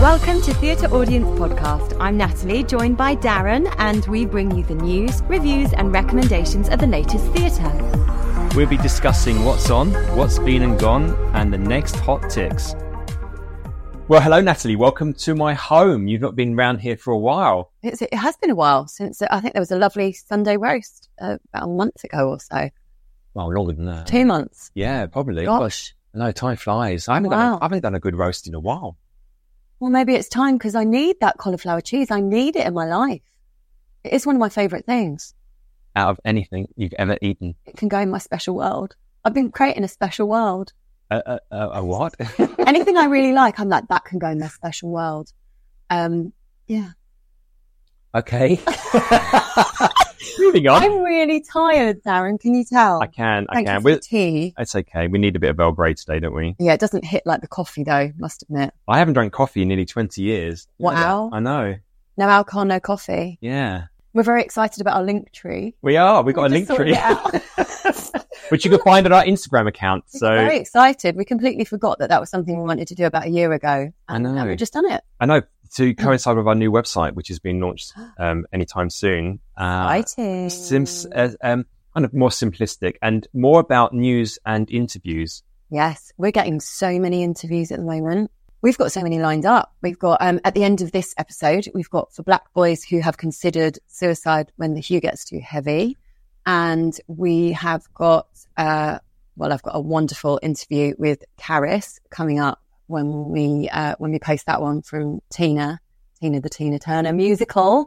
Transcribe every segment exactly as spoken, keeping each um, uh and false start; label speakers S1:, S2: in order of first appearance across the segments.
S1: Welcome to Theatre Audience Podcast. I'm Natalie, joined by Darren, and we bring you the news, reviews and recommendations of the latest theatre.
S2: We'll be discussing what's on, what's been and gone, and the next hot ticks. Well, hello, Natalie. Welcome to my home. You've not been around here for a while.
S1: It's, it has been a while since, uh, I think there was a lovely Sunday roast uh, about a month ago or so.
S2: Well, longer than that.
S1: Two months.
S2: Yeah, probably.
S1: Gosh.
S2: No, time flies. I haven't,
S1: Wow.
S2: done a, I haven't done a good roast in a while.
S1: Well, maybe it's time because I need that cauliflower cheese. I need it in my life. It is one of my favourite things.
S2: Out of anything you've ever eaten.
S1: It can go in my special world. I've been creating a special world.
S2: A, a, a, a what?
S1: Anything I really like, I'm like, that can go in my special world. Um, yeah.
S2: Okay. Moving on.
S1: I'm really tired, Darren. Can you tell?
S2: I can, I
S1: Thank
S2: can.
S1: you for
S2: We're,
S1: the tea.
S2: it's okay. We need a bit of Belgrade today, don't we?
S1: Yeah, it doesn't hit like the coffee though, must admit.
S2: I haven't drank coffee in nearly twenty years.
S1: Wow.
S2: I know.
S1: No alcohol, no coffee.
S2: Yeah.
S1: We're very excited about our link tree.
S2: We are. We've got
S1: We
S2: a
S1: just
S2: link tree.
S1: sorted it out.
S2: Which you can find on our Instagram account.
S1: We're
S2: So
S1: very excited. We completely forgot that that was something we wanted to do about a year ago.
S2: I
S1: And,
S2: know.
S1: and we've just done it.
S2: I know, to coincide with our new website, which is being launched um, anytime soon. Uh,
S1: Exciting.
S2: Sims, uh, um, kind of more simplistic and more about news and interviews.
S1: Yes, we're getting so many interviews at the moment. We've got so many lined up. We've got, um, at the end of this episode, we've got for black boys who have considered suicide when the hue gets too heavy. And we have got, uh, well, I've got a wonderful interview with Caris coming up when we, uh, when we post that one from Tina, Tina, the Tina Turner musical.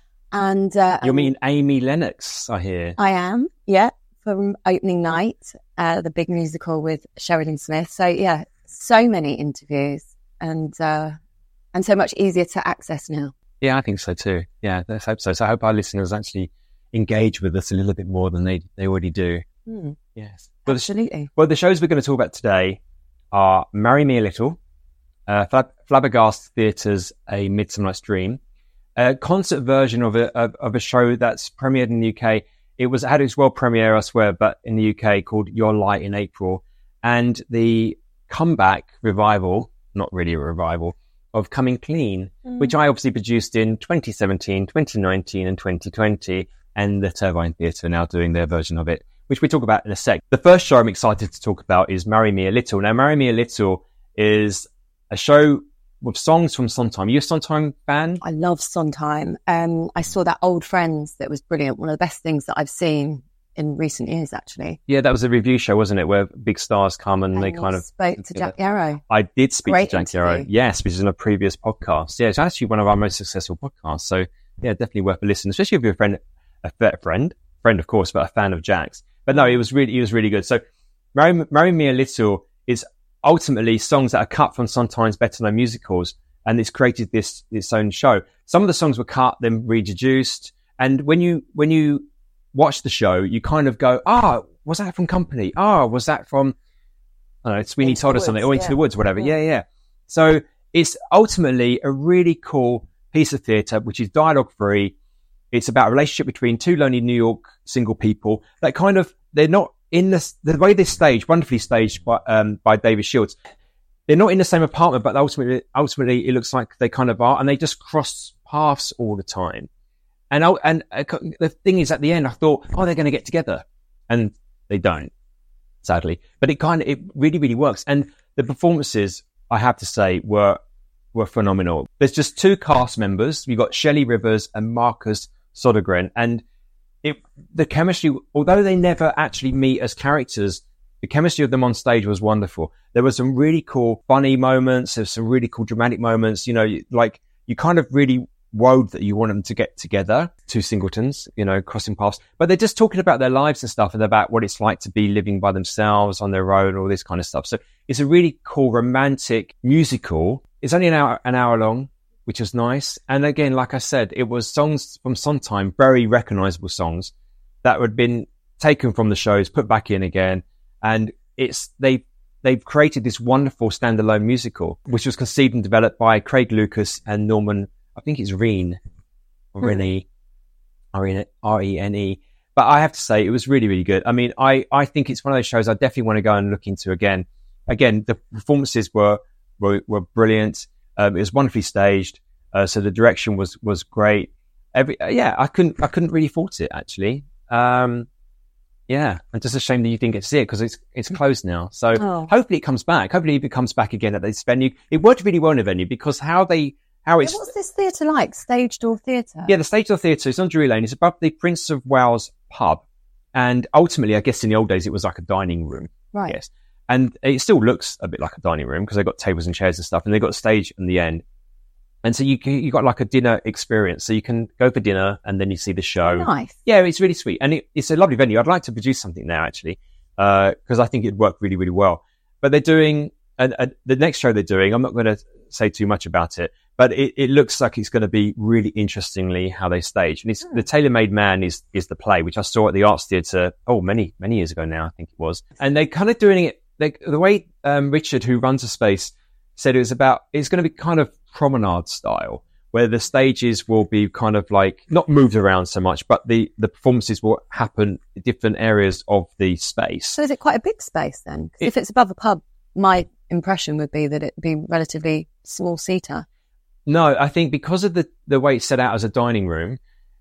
S1: And, uh,
S2: You mean Amy Lennox, I hear?
S1: I am, yeah, from opening night, uh, the big musical with Sheridan Smith. So yeah, so many interviews and, uh, and so much easier to access now.
S2: Yeah, I think so too. Yeah, let's hope so. So I hope our listeners actually engage with us a little bit more than they, they already do.
S1: Hmm.
S2: Yes. Well, the,
S1: Absolutely.
S2: well, the shows we're going to talk about today are Marry Me a Little, uh, Flab- Flabbergast Theatre's A Midsummer Night's Dream, a concert version of a, of, of a show that's premiered in the U K. It was had its world premiere elsewhere, but in the U K called Your Light in April, and the comeback revival, not really a revival, of Coming Clean,
S1: Mm.
S2: which I obviously produced in twenty seventeen, twenty nineteen and twenty twenty, and the Turbine Theatre are now doing their version of it, which we talk about in a sec. The first show I'm excited to talk about is Marry Me a Little. Now, Marry Me a Little is a show with songs from Sondheim. Are you a Sondheim fan?
S1: I love Sondheim. Um, I saw that Old Friends that was brilliant. One of the best things that I've seen in recent years, actually.
S2: Yeah, that was a review show, wasn't it, where big stars come and,
S1: And
S2: they
S1: you
S2: kind of...
S1: spoke to Jack Yarrow.
S2: I did speak
S1: Great
S2: to Jack Yarrow,
S1: interview.
S2: yes, which is in a previous podcast. Yeah, it's actually one of our most successful podcasts. So, yeah, definitely worth a listen, especially if you're a friend, a fa- friend, friend, of course, but a fan of Jack's. But no, it was really, it was really good. So, Marry, Marry Me a Little is ultimately songs that are cut from Sondheim's better known musicals, and it's created this its own show. Some of the songs were cut, then reintroduced, and when you when you watch the show, you kind of go, "Ah, oh, was that from Company? Ah, oh, was that from I don't know, Sweeney
S1: Into
S2: Todd
S1: the
S2: or something,
S1: Woods,
S2: or Into
S1: yeah.
S2: the Woods, whatever."
S1: Yeah.
S2: Yeah, yeah. So it's ultimately a really cool piece of theatre, which is dialogue free. It's about a relationship between two lonely New York single people that kind of, they're not in this, the way this staged, wonderfully staged by, um, by David Shields. They're not in the same apartment, but ultimately, ultimately it looks like they kind of are, and they just cross paths all the time. And I, and uh, the thing is, at the end, I thought, oh, they're going to get together, and they don't, sadly. But it kind of, it really, really works. And the performances, I have to say, were were phenomenal. There's just two cast members. You've got Shelley Rivers and Marcus Sodergren, and it the chemistry, although they never actually meet as characters, the chemistry of them on stage was wonderful. There were some really cool, funny moments. There's some really cool, dramatic moments. You know, like you kind of really wode that you want them to get together, two singletons, you know, crossing paths. But they're just talking about their lives and stuff, and about what it's like to be living by themselves on their own, all this kind of stuff. So it's a really cool, romantic musical. It's only an hour, an hour long, which was nice. And again, like I said, it was songs from Sondheim, very recognizable songs that had been taken from the shows, put back in again. And it's, they, they've created this wonderful standalone musical, which was conceived and developed by Craig Lucas and Norman, I think it's Rene, or
S1: Hmm.
S2: Rene, R E N E. But I have to say, it was really, really good. I mean, I, I think it's one of those shows I definitely want to go and look into again. Again, the performances were, were, were brilliant. Um, it was wonderfully staged. Uh, so the direction was, was great. Every, uh, yeah, I couldn't, I couldn't really fault it actually. Um, yeah. And just a shame that you didn't get to see it because it's, it's closed now. So
S1: Oh.
S2: hopefully it comes back. Hopefully it comes back again at this venue. It worked really well in a venue because how they, how
S1: Yeah,
S2: it's,
S1: what's this theatre like? Staged or theatre?
S2: yeah, the Stage Door Theatre is on Drury Lane. It's above the Prince of Wales pub. And ultimately, I guess in the old days, it was like a dining room.
S1: Right.
S2: Yes. And it still looks a bit like a dining room because they've got tables and chairs and stuff, and they've got a stage in the end. And so you you got like a dinner experience. So you can go for dinner and then you see the show.
S1: Nice.
S2: Yeah, it's really sweet. And it, it's a lovely venue. I'd like to produce something now, actually, because uh, I think it'd work really, really well. But they're doing, and, and the next show they're doing, I'm not going to say too much about it, but it, it looks like it's going to be really interestingly how they stage. And it's,
S1: Hmm.
S2: The Tailor-Made Man is, is the play, which I saw at the Arts Theatre, oh, many, many years ago now, I think it was. And they're kind of doing it, they, the way um, Richard, who runs the space, said it was about, it's going to be kind of promenade style, where the stages will be kind of like, not moved around so much, but the, the performances will happen in different areas of the space.
S1: So is it quite a big space then? 'Cause
S2: It-
S1: if it's above a pub, my impression would be that it'd be relatively small seater.
S2: No, I think because of the, the way it's set out as a dining room,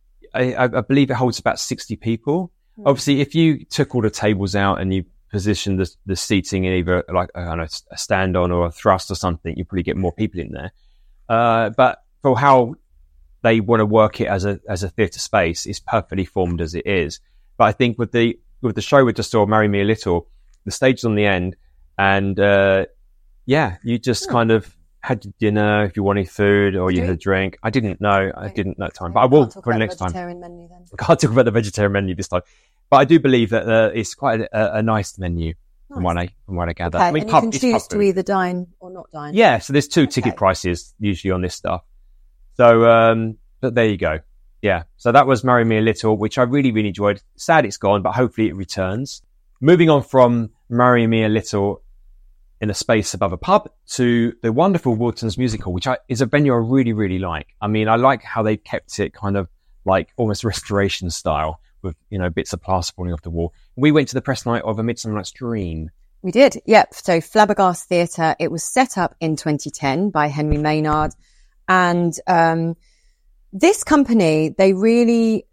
S2: I, I I believe it holds about sixty people.
S1: Hmm.
S2: Obviously, if you took all the tables out and you positioned the, the seating in either like, I don't know, a stand on or a thrust or something, you probably get more people in there. Uh, but for how they want to work it as a, as a theatre space, it's perfectly formed as it is. But I think with the, with the show with just saw Marry Me a Little, the stage is on the end and, uh, yeah, you just
S1: Hmm.
S2: kind of had your dinner if you wanted food or you
S1: Did
S2: had
S1: you?
S2: a drink. I didn't know. I
S1: Right.
S2: didn't know at the time, but I will
S1: Can't talk
S2: for the
S1: about
S2: next time.
S1: vegetarian menu then.
S2: I can't talk about the vegetarian menu this time, but I do believe that uh, it's quite a, a nice menu from what I from what I gather.
S1: Okay,
S2: I mean,
S1: and
S2: pub,
S1: you can
S2: it's
S1: choose
S2: pub
S1: to
S2: food.
S1: either dine or not dine.
S2: Yeah, so there's two
S1: Okay.
S2: ticket prices usually on this stuff. So, um, but there you go. Yeah, so that was Marry Me a Little, which I really really enjoyed. Sad it's gone, but hopefully it returns. Moving on from Marry Me a Little in a space above a pub to the wonderful Wilton's Musical, which I, is a venue I really, really like. I mean, I like how they kept it kind of like almost restoration style with, you know, bits of plaster falling off the wall. We went to the press night of A Midsummer Night's Dream.
S1: We did, yep. So Flabbergast Theatre, it was set up in twenty ten by Henry Maynard. And um, this company, they really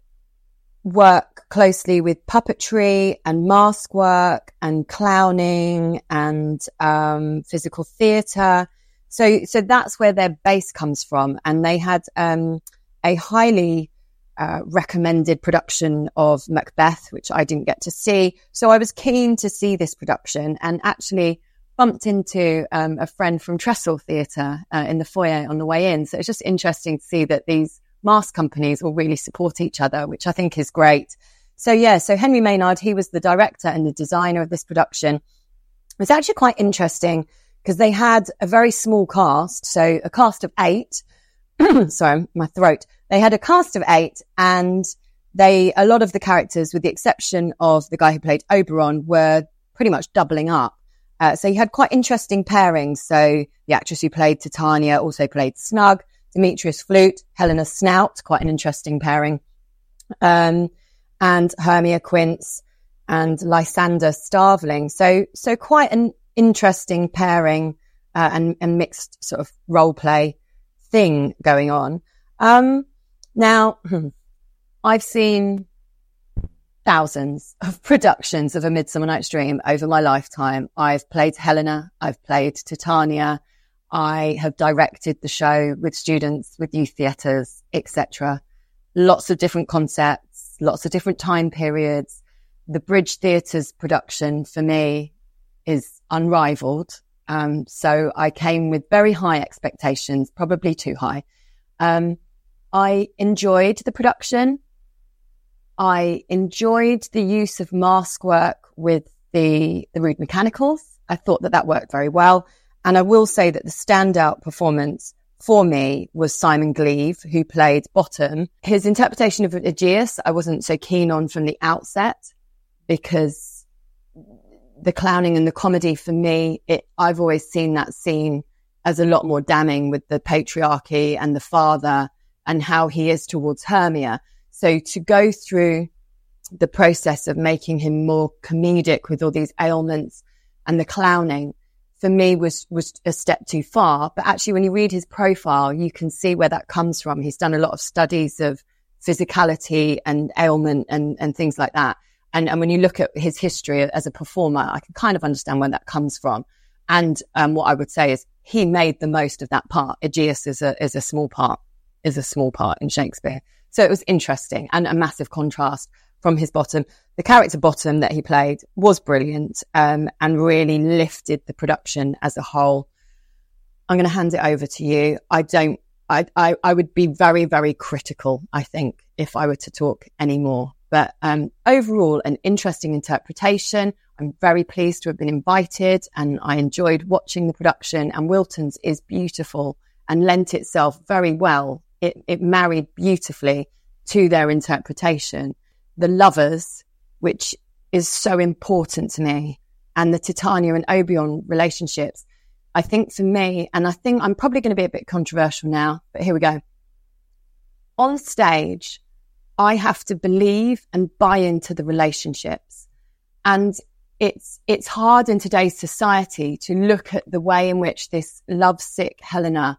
S1: work closely with puppetry and mask work and clowning and um, physical theatre. So, so that's where their base comes from. And they had um, a highly uh, recommended production of Macbeth, which I didn't get to see. So I was keen to see this production and actually bumped into um, a friend from Trestle Theatre uh, in the foyer on the way in. So it's just interesting to see that these mask companies will really support each other, which I think is great. So yeah, so Henry Maynard, he was the director and the designer of this production. It was actually quite interesting because they had a very small cast, so a cast of eight. Sorry, my throat. They had a cast of eight, and they, a lot of the characters, with the exception of the guy who played Oberon, were pretty much doubling up. Uh, so you had quite interesting pairings. So the actress who played Titania also played Snug, Demetrius Flute, Helena Snout, quite an interesting pairing, um, and Hermia Quince and Lysander Starveling. So, so quite an interesting pairing uh, and, and mixed sort of role play thing going on. Um, now, I've seen thousands of productions of A Midsummer Night's Dream over my lifetime. I've played Helena, I've played Titania, I have directed the show with students, with youth theatres, et cetera. Lots of different concepts, lots of different time periods. The Bridge Theatre's production for me is unrivaled. Um, so I came with very high expectations, probably too high. Um, I enjoyed the production. I enjoyed the use of mask work with the, the Rude Mechanicals. I thought that that worked very well. And I will say that the standout performance for me was Simon Gleave, who played Bottom. His interpretation of Aegeus, I wasn't so keen on from the outset because the clowning and the comedy for me, it, I've always seen that scene as a lot more damning with the patriarchy and the father and how he is towards Hermia. So to go through the process of making him more comedic with all these ailments and the clowning, for me was, was a step too far. But actually, when you read his profile, you can see where that comes from. He's done a lot of studies of physicality and ailment and, and things like that. And, and when you look at his history as a performer, I can kind of understand where that comes from. And um, what I would say is he made the most of that part. Aegeus is a is a small part, is a small part in Shakespeare. So it was interesting and a massive contrast from his Bottom. The character Bottom that he played was brilliant um, and really lifted the production as a whole. I'm going to hand it over to you. I don't, I, I, I would be very, very critical, I think, if I were to talk anymore. But um, overall, an interesting interpretation. I'm very pleased to have been invited and I enjoyed watching the production, and Wilton's is beautiful and lent itself very well. It, it married beautifully to their interpretation. The lovers, which is so important to me, and the Titania and Oberon relationships. I think for me, and I think I'm probably going to be a bit controversial now, but here we go. On stage, I have to believe and buy into the relationships. And it's it's hard in today's society to look at the way in which this lovesick Helena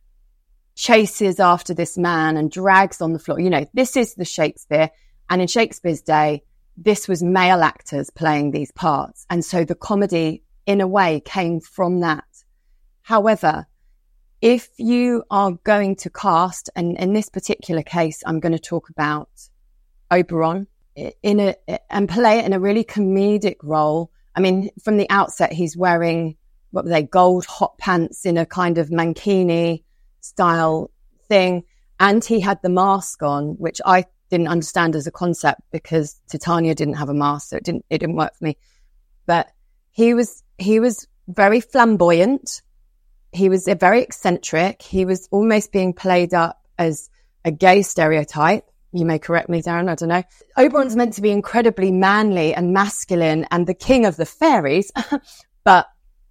S1: chases after this man and drags on the floor. You know, this is the Shakespeare. And in Shakespeare's day, this was male actors playing these parts. And so the comedy, in a way, came from that. However, if you are going to cast, and in this particular case, I'm going to talk about Oberon, in a, and play it in a really comedic role. I mean, from the outset, he's wearing, what were they, gold hot pants in a kind of mankini style thing. And he had the mask on, which I didn't understand as a concept because Titania didn't have a mask, so it didn't, it didn't work for me. But he was, he was very flamboyant. He was very eccentric. He was almost being played up as a gay stereotype. You may correct me, Darren, I don't know. Oberon's meant to be incredibly manly and masculine and the king of the fairies, but,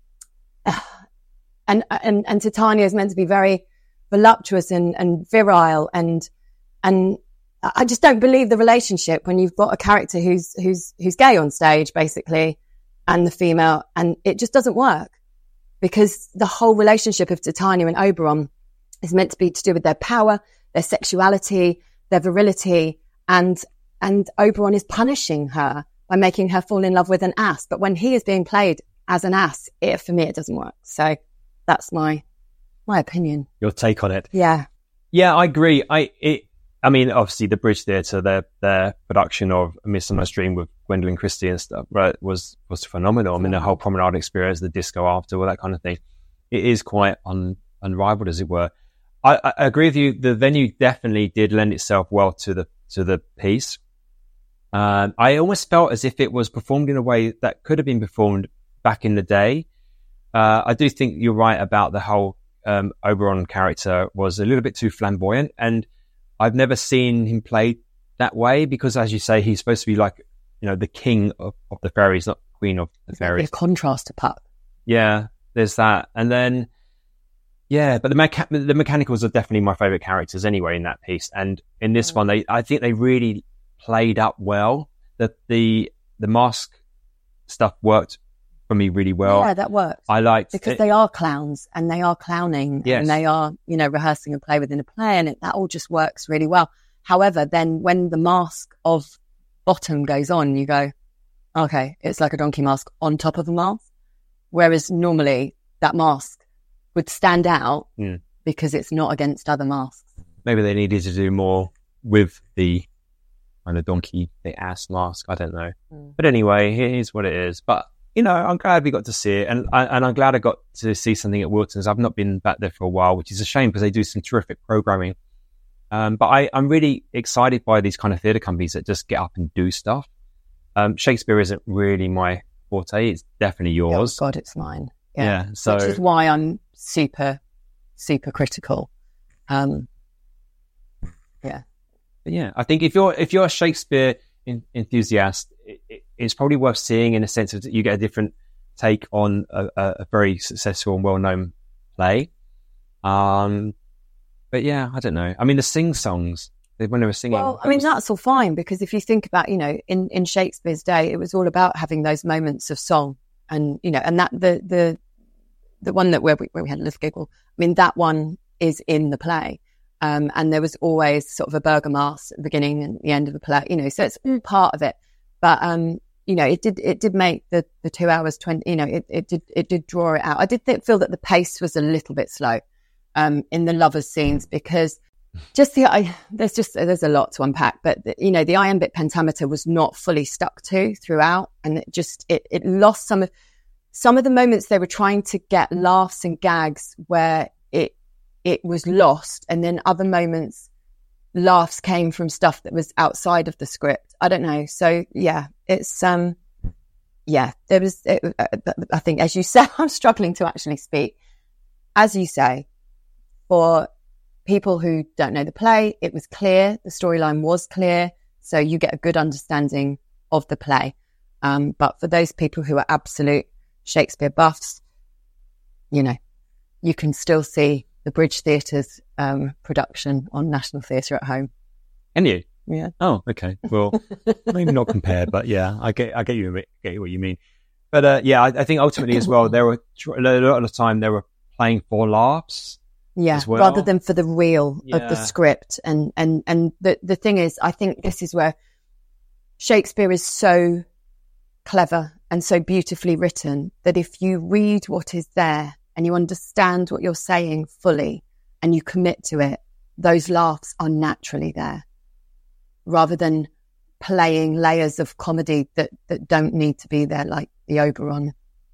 S1: and, and, and Titania is meant to be very voluptuous and, and virile, and, and I just don't believe the relationship when you've got a character who's, who's, who's gay on stage, basically, and the female, and it just doesn't work because the whole relationship of Titania and Oberon is meant to be to do with their power, their sexuality, their virility, and and Oberon is punishing her by making her fall in love with an ass. But when he is being played as an ass, it, for me, it doesn't work. So that's my my opinion.
S2: Your take on it?
S1: Yeah,
S2: yeah, I agree. I it. I mean, obviously, the British Theatre, their their production of A Midsummer Dream with Gwendolen Christie and stuff, right, was was phenomenal. I mean, the whole promenade experience, the disco after, all that kind of thing, it is quite un, unrivaled, as it were. I, I agree with you. The venue definitely did lend itself well to the to the piece. Um, I almost felt as if it was performed in a way that could have been performed back in the day. Uh, I do think you're right about the whole um, Oberon character was a little bit too flamboyant, and I've never seen him play that way because, as you say, he's supposed to be like, you know, the king of, of the fairies, not queen of the fairies.
S1: A contrast to Puck.
S2: Yeah, there's that, and then. Yeah, but the mecha- the mechanicals are definitely my favourite characters anyway in that piece. And in this mm. one, they I think they really played up well. The the the mask stuff worked for me really well.
S1: Yeah, that worked.
S2: I liked
S1: because
S2: it.
S1: They are clowns and they are clowning
S2: yes.
S1: and they are, you know, rehearsing a play within a play, and it, that all just works really well. However, then when the mask of Bottom goes on, you go, okay, it's like a donkey mask on top of a mask. Whereas normally that mask would stand out mm. because it's not against other masks.
S2: Maybe they needed to do more with the kind of donkey, the ass mask. I don't know. Mm. But anyway, here's what it is. But, you know, I'm glad we got to see it. And, and I'm glad I got to see something at Wilton's. I've not been back there for a while, which is a shame because they do some terrific programming. Um, but I, I'm really excited by these kind of theatre companies that just get up and do stuff. Um, Shakespeare isn't really my forte. It's definitely yours.
S1: Oh, God, it's mine. Yeah.
S2: yeah so,
S1: which is why I'm super, super critical. Um, yeah.
S2: But yeah, I think if you're if you're a Shakespeare in, enthusiast, it, it, it's probably worth seeing in a sense that you get a different take on a, a very successful and well-known play. Um, but yeah, I don't know. I mean, the sing songs when they were singing.
S1: Well, I mean, was... that's all fine because if you think about, you know, in, in Shakespeare's day, it was all about having those moments of song, and you know, and that the the the one that where we, where we had a little giggle. I mean, that one is in the play. Um, and there was always sort of a Bergamasque at the beginning and the end of the play, you know, so it's all part of it. But, um, you know, it did, it did make the, the two hours, twenty, you know, it, it did, it did draw it out. I did th- feel that the pace was a little bit slow, um, in the lovers scenes, because just the, I, there's just, there's a lot to unpack, but the, you know, the iambic pentameter was not fully stuck to throughout. And it just, it, it lost some of, some of the moments they were trying to get laughs and gags where it, it was lost. And then other moments, laughs came from stuff that was outside of the script. I don't know. So yeah, it's, um, yeah, there was, it, I think, as you said, I'm struggling to actually speak. As you say, for people who don't know the play, it was clear. The storyline was clear. So you get a good understanding of the play. Um, but for those people who are absolute Shakespeare buffs, you know, you can still see the Bridge Theatre's um, production on National Theatre at home.
S2: And you?
S1: Yeah.
S2: Oh, okay. Well, maybe not compared, but yeah, I get, I get you, get what you mean. But uh, yeah, I, I think ultimately as well, there were a lot of the time they were playing for laughs.
S1: Yeah,
S2: as well.
S1: Rather than for the real
S2: yeah.
S1: of the script. And and and the the thing is, I think this is where Shakespeare is so clever and so beautifully written that if you read what is there and you understand what you're saying fully and you commit to it, those laughs are naturally there, rather than playing layers of comedy that, that don't need to be there, like the Oberon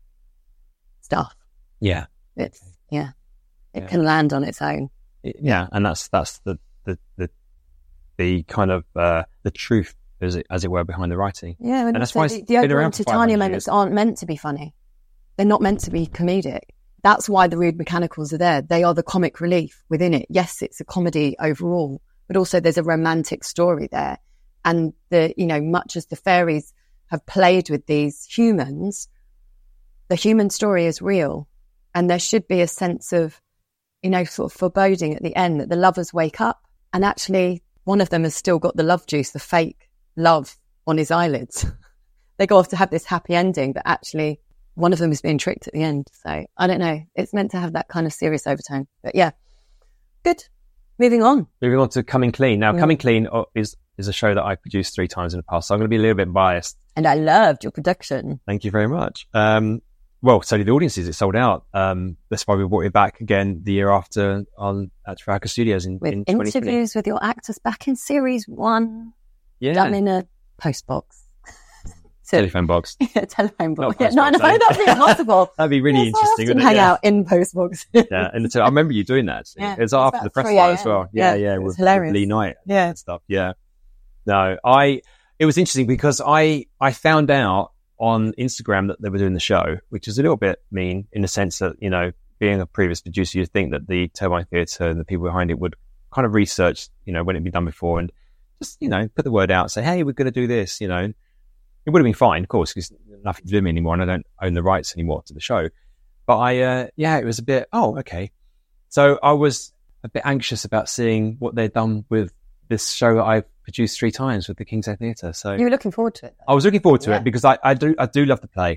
S1: stuff.
S2: Yeah.
S1: It's, yeah, it
S2: yeah.
S1: can land on its own.
S2: Yeah. And that's, that's the, the, the, the kind of, uh, the truth, as it, as it were, behind the writing.
S1: Yeah. And,
S2: and that's why
S1: the, the Oberon and Titania moments aren't meant to be funny. They're not meant to be comedic. That's why the Rude Mechanicals are there. They are the comic relief within it. Yes, it's a comedy overall, but also there's a romantic story there. And the, you know, much as the fairies have played with these humans, the human story is real. And there should be a sense of, you know, sort of foreboding at the end that the lovers wake up and actually one of them has still got the love juice, the fake love on his eyelids. They go off to have this happy ending, but actually one of them is being tricked at the end. So I don't know. It's meant to have that kind of serious overtone. But yeah, good. Moving on.
S2: Moving on to Coming Clean. Now,
S1: Yeah.
S2: Coming Clean is is a show that I produced three times in the past, so I'm going to be a little bit biased.
S1: And I loved your production.
S2: Thank you very much. Um, well, so did the audiences. It sold out. Um, that's why we brought it back again the year after on at Trafalgar Studios in,
S1: With
S2: in twenty twenty.
S1: interviews with your actors back in series one,
S2: Yeah,
S1: done in a post box. So,
S2: telephone box.
S1: yeah, telephone box.
S2: Not
S1: Yeah,
S2: post
S1: no,
S2: box,
S1: no,
S2: eh?
S1: that'd be impossible.
S2: That'd be really
S1: Yes, I
S2: interesting,
S1: often
S2: wouldn't it?
S1: hang
S2: Yeah.
S1: out in post box.
S2: Yeah, and the, I remember you doing that.
S1: Yeah,
S2: it was
S1: it was
S2: after
S1: about
S2: the press
S1: three
S2: fire as
S1: a.m.
S2: well. Yeah,
S1: Yeah,
S2: yeah,
S1: it was
S2: with,
S1: hilarious.
S2: with Lee Knight
S1: Yeah.
S2: and stuff. Yeah, no, I. It was interesting because I I found out on Instagram that they were doing the show, which is a little bit mean in the sense that, you know, being a previous producer, you'd think that the Turbine Theatre and the people behind it would kind of research, you know, when it'd been done before and just, you know, put the word out, say, hey, we're going to do this, you know. It would have been fine, of course, because nothing to do with me anymore and I don't own the rights anymore to the show. But I, uh, yeah, it was a bit, oh, okay. So I was a bit anxious about seeing what they'd done with this show that I've produced three times with the King's Head Theatre. So
S1: You were looking forward to it, though.
S2: I was looking forward to
S1: Yeah.
S2: it because I, I do I do love the play,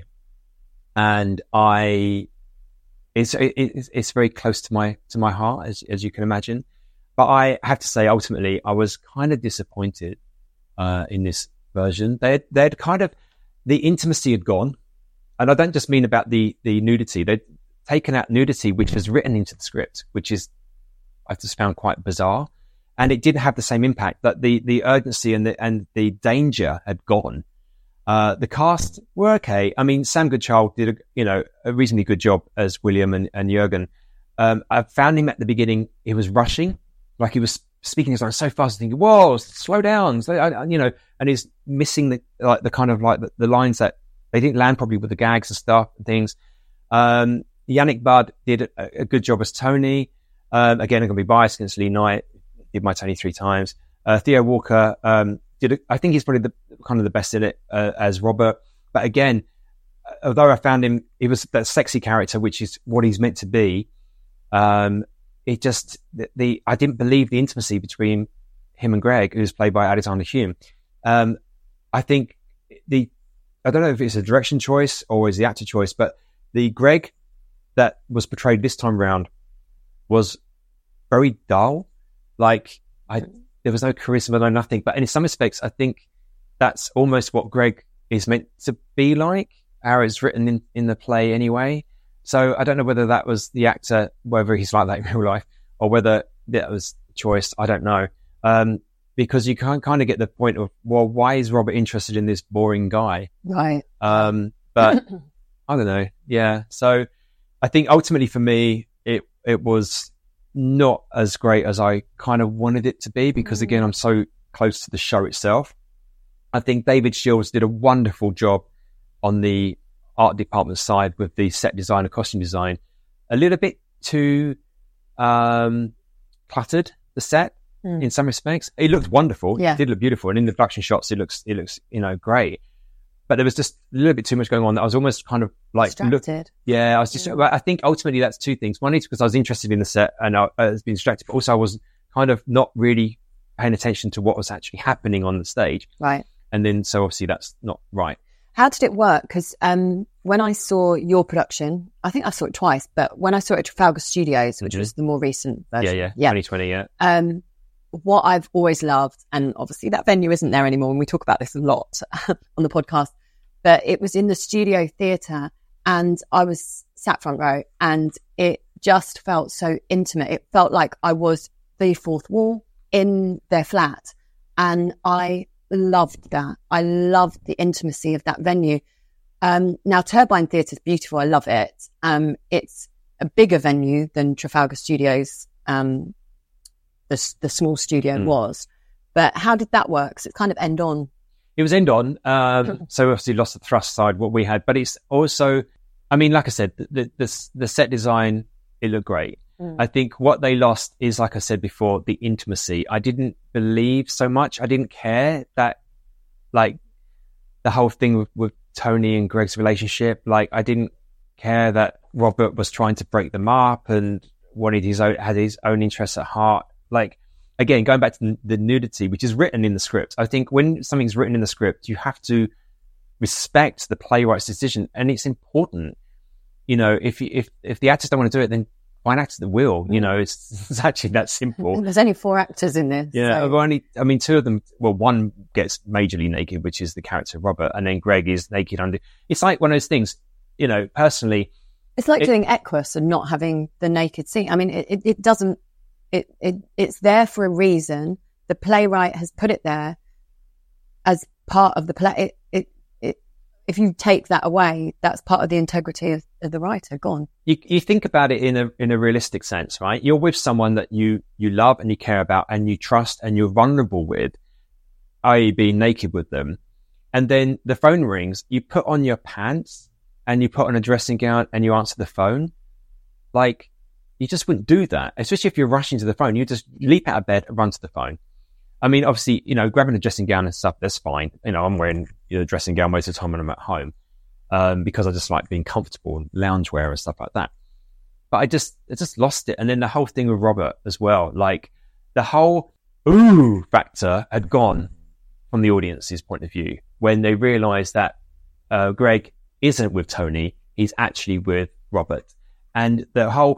S2: and I it's it, it's it's very close to my to my heart as as you can imagine. But I have to say, ultimately, I was kind of disappointed uh, in this version. They they'd kind of the intimacy had gone, and I don't just mean about the the nudity. They'd taken out nudity, which was written into the script, which is I just found quite bizarre. And it didn't have the same impact. That the, the urgency and the and the danger had gone. Uh, the cast were okay. I mean, Sam Goodchild did a you know a reasonably good job as William and, and Jurgen. Um, I found him at the beginning. He was rushing, like he was speaking his lines so fast, thinking, "Whoa, slow down!" So, I, you know, and he's missing the like the kind of like the, the lines that they didn't land probably with the gags and stuff and things. Um, Yannick Budd did a, a good job as Tony. Um, again, I'm going to be biased against Lee Knight. Did my Tony three times. Uh, Theo Walker um, did. A, I think he's probably the kind of the best in it uh, as Robert. But again, although I found him, he was that sexy character, which is what he's meant to be. Um, it just the, the I didn't believe the intimacy between him and Greg, who's played by Alexander Hume. Um, I think the I don't know if it's a direction choice or is the actor choice, but the Greg that was portrayed this time round was very dull. Like I, there was no charisma, no nothing. But in some respects, I think that's almost what Greg is meant to be like, how it's written in, in the play anyway. So I don't know whether that was the actor, whether he's like that in real life, or whether that was choice. I don't know. Um, because you can kind of get the point of, well, why is Robert interested in this boring guy?
S1: Right.
S2: Um, but I don't know. Yeah. So I think ultimately for me, it, it was not as great as I kind of wanted it to be, because again, I'm so close to the show itself. I think David Shields did a wonderful job on the art department side with the set design and costume design. A little bit too um, cluttered, the set, mm. in some respects. It looked wonderful.
S1: Yeah.
S2: It did look beautiful. And in the production shots, it looks, it looks, you know, great. But there was just a little bit too much going on that I was almost kind of like,
S1: distracted.
S2: Look, yeah, I was just, yeah. I think ultimately that's two things. One is because I was interested in the set and I, I was being distracted, but also I was kind of not really paying attention to what was actually happening on the stage.
S1: Right.
S2: And then, so obviously that's not right.
S1: How did it work? Because um, when I saw your production, I think I saw it twice, but when I saw it at Trafalgar Studios, which mm-hmm. was the more recent version.
S2: Yeah, yeah, yeah. twenty twenty, yeah.
S1: Um, what I've always loved, and obviously that venue isn't there anymore, and we talk about this a lot on the podcast, but it was in the Studio Theatre, and I was sat front row, and it just felt so intimate. It felt like I was the fourth wall in their flat, and I loved that. I loved the intimacy of that venue. Um, now, Turbine Theatre is beautiful. I love it. Um, it's a bigger venue than Trafalgar Studios, um, the, the small studio mm. was. But how did that work? 'Cause it's kind of end on.
S2: It was end on. Um, so obviously lost the thrust side, what we had. But it's also, I mean, like I said, the, the, the set design, it looked great. Mm. I think what they lost is, like I said before, the intimacy. I didn't believe so much. I didn't care that, like, the whole thing with, with Tony and Greg's relationship. Like, I didn't care that Robert was trying to break them up and wanted his own, had his own interests at heart. Like, again, going back to the nudity, which is written in the script. I think when something's written in the script, you have to respect the playwright's decision, and it's important. You know, if if if the actors don't want to do it, then find actors that will. You know, it's, it's actually that simple.
S1: There's only four actors in this.
S2: Yeah,
S1: so.
S2: only, I mean, two of them. Well, one gets majorly naked, which is the character Robert, and then Greg is naked under. It's like one of those things. You know, personally,
S1: it's like
S2: it,
S1: doing Equus and not having the naked scene. I mean, it it, it doesn't. It, it it's there for a reason. The playwright has put it there as part of the play. It, it, it, if you take that away, that's part of the integrity of, of the writer. Gone.
S2: You, you think about it in a in a realistic sense, right? You're with someone that you you love and you care about and you trust and you're vulnerable with, that is, being naked with them, and then the phone rings. You put on your pants and you put on a dressing gown and you answer the phone, like. You just wouldn't do that, especially if you're rushing to the phone. You just leap out of bed and run to the phone. I mean, obviously, you know, grabbing a dressing gown and stuff, that's fine. You know, I'm wearing you know, dressing gown most of the time when I'm at home um, because I just like being comfortable and loungewear and stuff like that. But I just, I just lost it. And then the whole thing with Robert as well, like the whole ooh factor had gone from the audience's point of view when they realised that uh, Greg isn't with Tony, he's actually with Robert. And the whole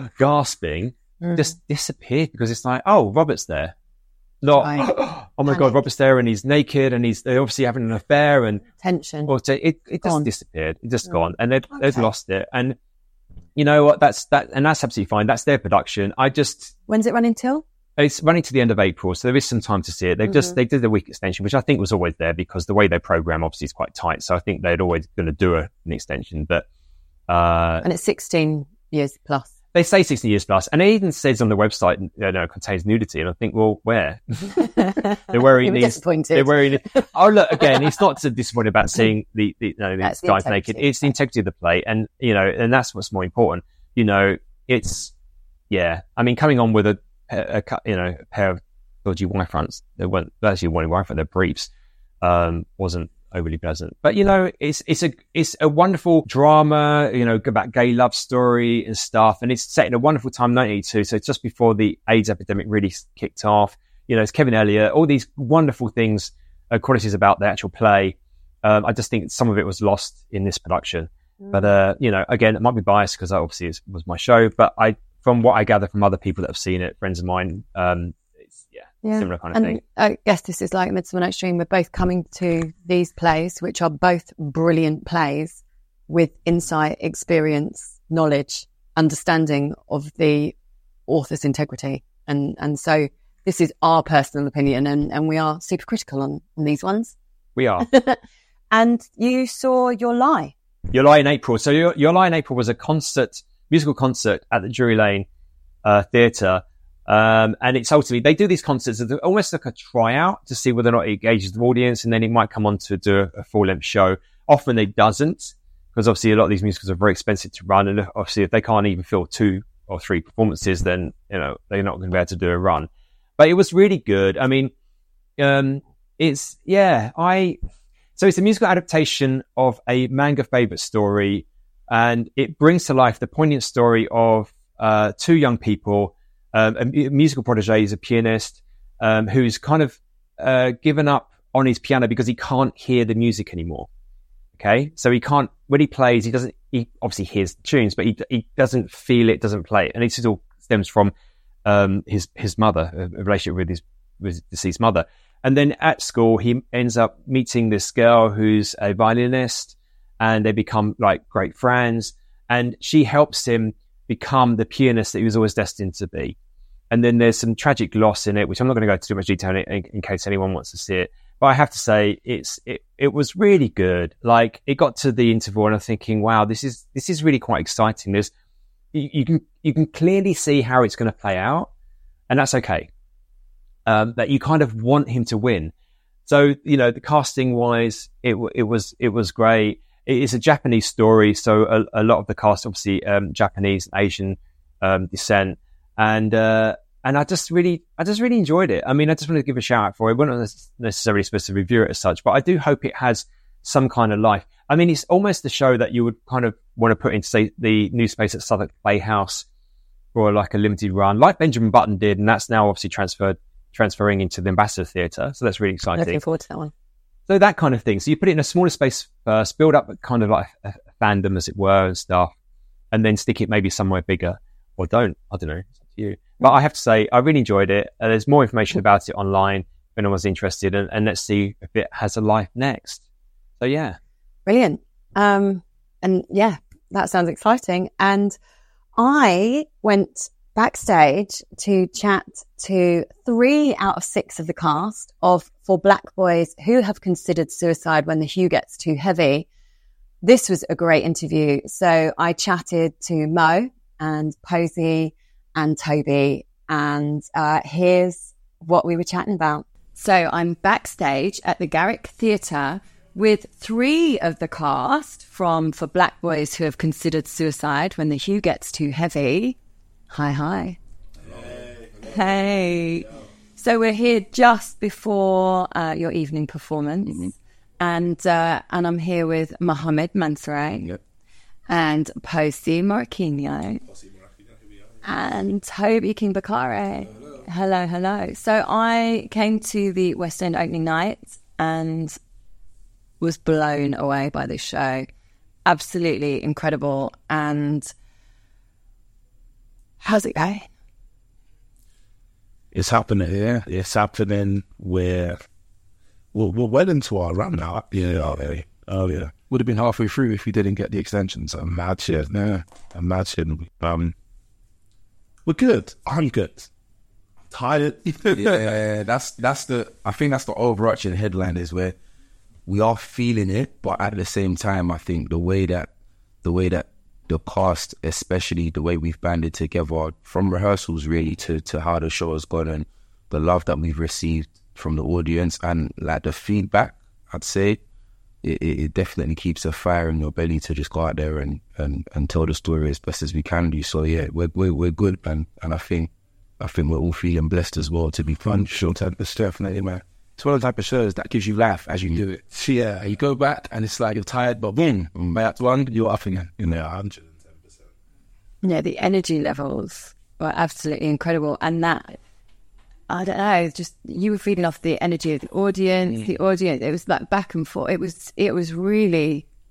S2: gasping mm. just disappeared because it's like, oh, Robert's there. Not, right. oh my Panic. God, Robert's there and he's naked and he's they're obviously having an affair and
S1: tension.
S2: Or it it, it just disappeared. It just mm. gone. And they've, okay. they've lost it. And you know what? That's that, and that's absolutely fine. That's their production. I just.
S1: When's it running till?
S2: It's running to the end of April. So there is some time to see it. They've mm-hmm. just, they did the week extension, which I think was always there because the way they program obviously is quite tight. So I think they'd always going to do a, an extension, but. Uh,
S1: and it's sixteen years plus.
S2: They say sixteen years plus, and it even says on the website, you know, contains nudity. And I think, well, where? they're wearing these.
S1: Disappointed.
S2: They're wearing. Oh, look, again, it's not so disappointed about seeing the, the you know, these guys the naked. It's the integrity of the play, and you know, and that's what's more important. You know, it's yeah. I mean, coming on with a, a, a you know, a pair of dodgy Y fronts. They weren't actually one Y front. Their briefs um, wasn't overly pleasant, but you know, it's it's a it's a wonderful drama, you know, about gay love story and stuff, and it's set in a wonderful time, nineteen eighty-two, so it's just before the AIDS epidemic really kicked off. You know, it's Kevin Elliott, all these wonderful things, uh, qualities about the actual play. Um, I just think some of it was lost in this production,
S1: Mm.
S2: But, uh, you know, again, it might be biased because obviously it was my show, but I, from what I gather from other people that have seen it, friends of mine, um, it's, yeah,
S1: Yeah.
S2: similar kind of
S1: And
S2: thing.
S1: I guess this is like Midsummer Night's Dream. We're both coming to these plays, which are both brilliant plays with insight, experience, knowledge, understanding of the author's integrity. And, and so this is our personal opinion, and, and we are super critical on, on these ones.
S2: We are.
S1: And you saw Your Lie.
S2: Your Lie in April. So Your, Your Lie in April was a concert, musical concert at the Drury Lane uh, Theatre. Um, and it's ultimately, they do these concerts as almost like a tryout to see whether or not it engages the audience, and then it might come on to do a, a full-length show. Often it doesn't, because obviously a lot of these musicals are very expensive to run, and obviously if they can't even fill two or three performances, then, you know, they're not going to be able to do a run. But it was really good. I mean, um, it's, yeah, I... So it's a musical adaptation of a manga favorite story, and it brings to life the poignant story of uh, two young people. Um, a musical protege is a pianist um, who's kind of uh, given up on his piano because he can't hear the music anymore. Okay, so he can't, when he plays, he doesn't, he obviously hears the tunes, but he he doesn't feel it, doesn't play it. And this all stems from um, his his mother, a relationship with his, with his deceased mother. And then at school, he ends up meeting this girl who's a violinist, and they become like great friends. And she helps him become the pianist that he was always destined to be. And then there's some tragic loss in it, which I'm not going to go into too much detail in, in, in case anyone wants to see it. But I have to say, it's it, it was really good. Like, it got to the interval, and I'm thinking, wow, this is this is really quite exciting. There's you, you can you can clearly see how it's going to play out, and that's okay. Um, that you kind of want him to win. So, you know, the casting wise, it it was it was great. It is a Japanese story, so a, a lot of the cast obviously um, Japanese, Asian um, descent, and uh, and I just really I just really enjoyed it. I mean, I just want to give a shout out for it. We're not necessarily supposed to review it as such, but I do hope it has some kind of life. I mean, it's almost a show that you would kind of want to put into, say, the new space at Southwark Playhouse for like a limited run, like Benjamin Button did, and that's now obviously transferred. transferring into the Ambassador Theatre. So that's really exciting.
S1: Looking forward to that one.
S2: So that kind of thing. So you put it in a smaller space first, build up kind of like a, a fandom, as it were, and stuff, and then stick it maybe somewhere bigger, or don't. I don't know. It's up to you. But I have to say, I really enjoyed it. Uh, there's more information about it online if anyone's interested, and, and let's see if it has a life next. So yeah.
S1: Brilliant. Um, and yeah, that sounds exciting. And I went backstage to chat to three out of six of the cast of For Black Boys who have considered suicide when the hue gets too heavy. This was a great interview. So I chatted to Mo and Posey and Toby, and uh, here's what we were chatting about. So I'm backstage at the Garrick Theatre with three of the cast from For Black Boys who have considered suicide when the hue gets too heavy. Hi, hi. Hey. Hey. So we're here just before uh, your evening performance. Mm-hmm. And uh, and I'm here with Mohamed Mansouri. Yep. And Posey Morquinho. And Toby King Bakare. Hello. hello, hello. So I came to the West End opening night and was blown away by this show. Absolutely incredible. And how's it going?
S3: It's happening, yeah. It's happening. We're, we're, we're well into our run now. Yeah, earlier. earlier.
S4: Would have been halfway through if we didn't get the extensions. So.
S3: Imagine, yeah. Imagine. Um, we're good. I'm good. Tired.
S4: yeah, that's that's the. I think that's the overarching headline is where we are feeling it, but at the same time, I think the way that the way that the cast, especially the way we've banded together from rehearsals really to to how the show has gone, and the love that we've received from the audience and like the feedback, I'd say it, it definitely keeps a fire in your belly to just go out there and, and, and tell the story as best as we can do. So yeah, we're we're, we're good, and and I think I think we're all feeling blessed as well to be fun.
S3: Sure, it's definitely, man.
S4: It's one of the type of shows that gives you life as you do it.
S3: Yeah,
S4: you go back and it's like you're tired, but boom, mm. by act one, you're up again.
S3: You know, one hundred ten percent.
S1: Yeah, the energy levels were absolutely incredible. And that, I don't know, just you were feeding off the energy of the audience, mm. the audience, it was like back and forth. It was, it was really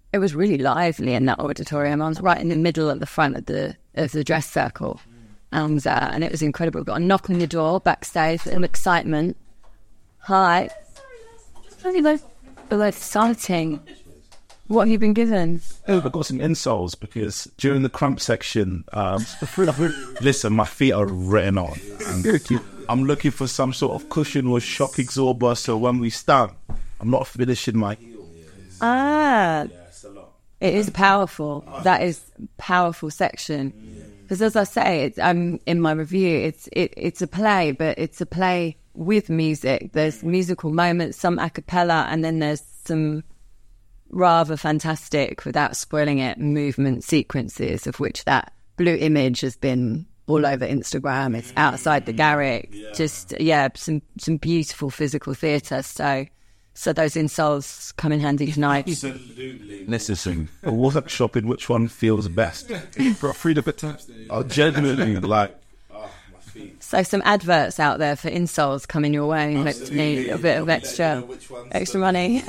S1: it was really lively in that auditorium. I was right in the middle at the front of the of the dress circle, and uh, and it was incredible. Got a knock on your door backstage, some excitement. Hi, really low, below exciting. What have you been given?
S3: Oh, I got some insoles because during the cramp section, um, listen, my feet are written on. And I'm looking for some sort of cushion or shock absorber, so when we stand, I'm not finishing my heel.
S1: Ah, it is powerful. That is a powerful section. Because as I say, it's, um, in my review, it's it, it's a play, but it's a play with music. There's musical moments, some a cappella, and then there's some rather fantastic, without spoiling it, movement sequences, of which that blue image has been all over Instagram. It's outside the Garrick. Yeah. Just, yeah, some some beautiful physical theatre. So so those insoles come in handy tonight.
S3: Absolutely necessary. I wasn't shopping which one feels best.
S5: For a freedom at times.
S3: Oh, genuinely, like, oh, my feet.
S1: So some adverts out there for insoles coming your way. Let's need a bit of extra extra money.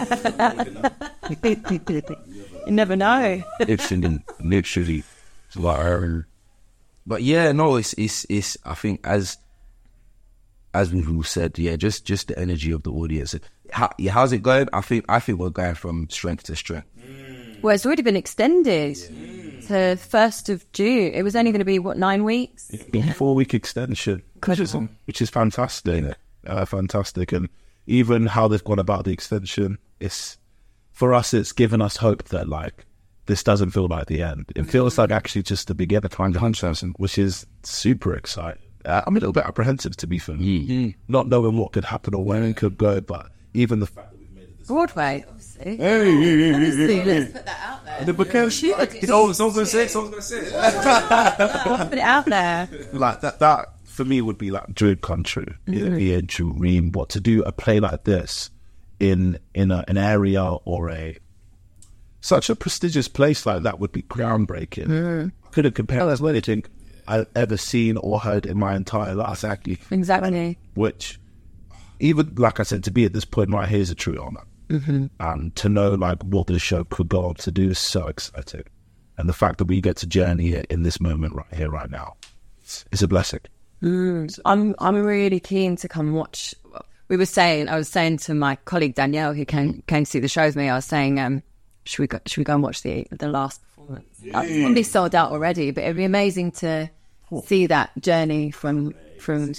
S1: You never know.
S4: Literally, literally. Like, but yeah, no, it's it's it's. I think as as we've all said, yeah, just just the energy of the audience. How, yeah, how's it going? I think I think we're going from strength to strength.
S1: Well, it's already been extended yeah. to first of June. It was only going to be what, nine weeks?
S3: Yeah, four week extension, which is, which is fantastic. Uh, fantastic, and even how they've gone about the extension, it's for us. It's given us hope that like. This doesn't feel like the end. It feels like actually just the beginning, which is super exciting. Uh, I'm a little bit apprehensive, to be fair, mm. not knowing what could happen or where it could go. But even the fact that we've made it this
S1: Broadway, obviously.
S5: Hey,
S1: obviously, let's put that out there.
S5: The because oh, someone's gonna say it. Someone's gonna say it.
S1: Put it out there.
S3: Like that. That for me would be like dream come true. Mm-hmm. It'd be a dream. What to do a play like this in in a, an area or a such a prestigious place like that would be groundbreaking. Mm. Couldn't compare with anything I've ever seen or heard in my entire life.
S1: Exactly. Exactly.
S3: Which, even like I said, to be at this point right here is a true honor. Mm-hmm. And to know like what this show could go on to do is so exciting. And the fact that we get to journey it in this moment right here, right now, is a blessing.
S1: Mm. I'm I'm really keen to come watch. We were saying, I was saying to my colleague Danielle, who came came to see the show with me, I was saying, um, Should we go? Should we go and watch the the last performance? Yeah. It's probably sold out already, but it'd be amazing to oh. see that journey from from.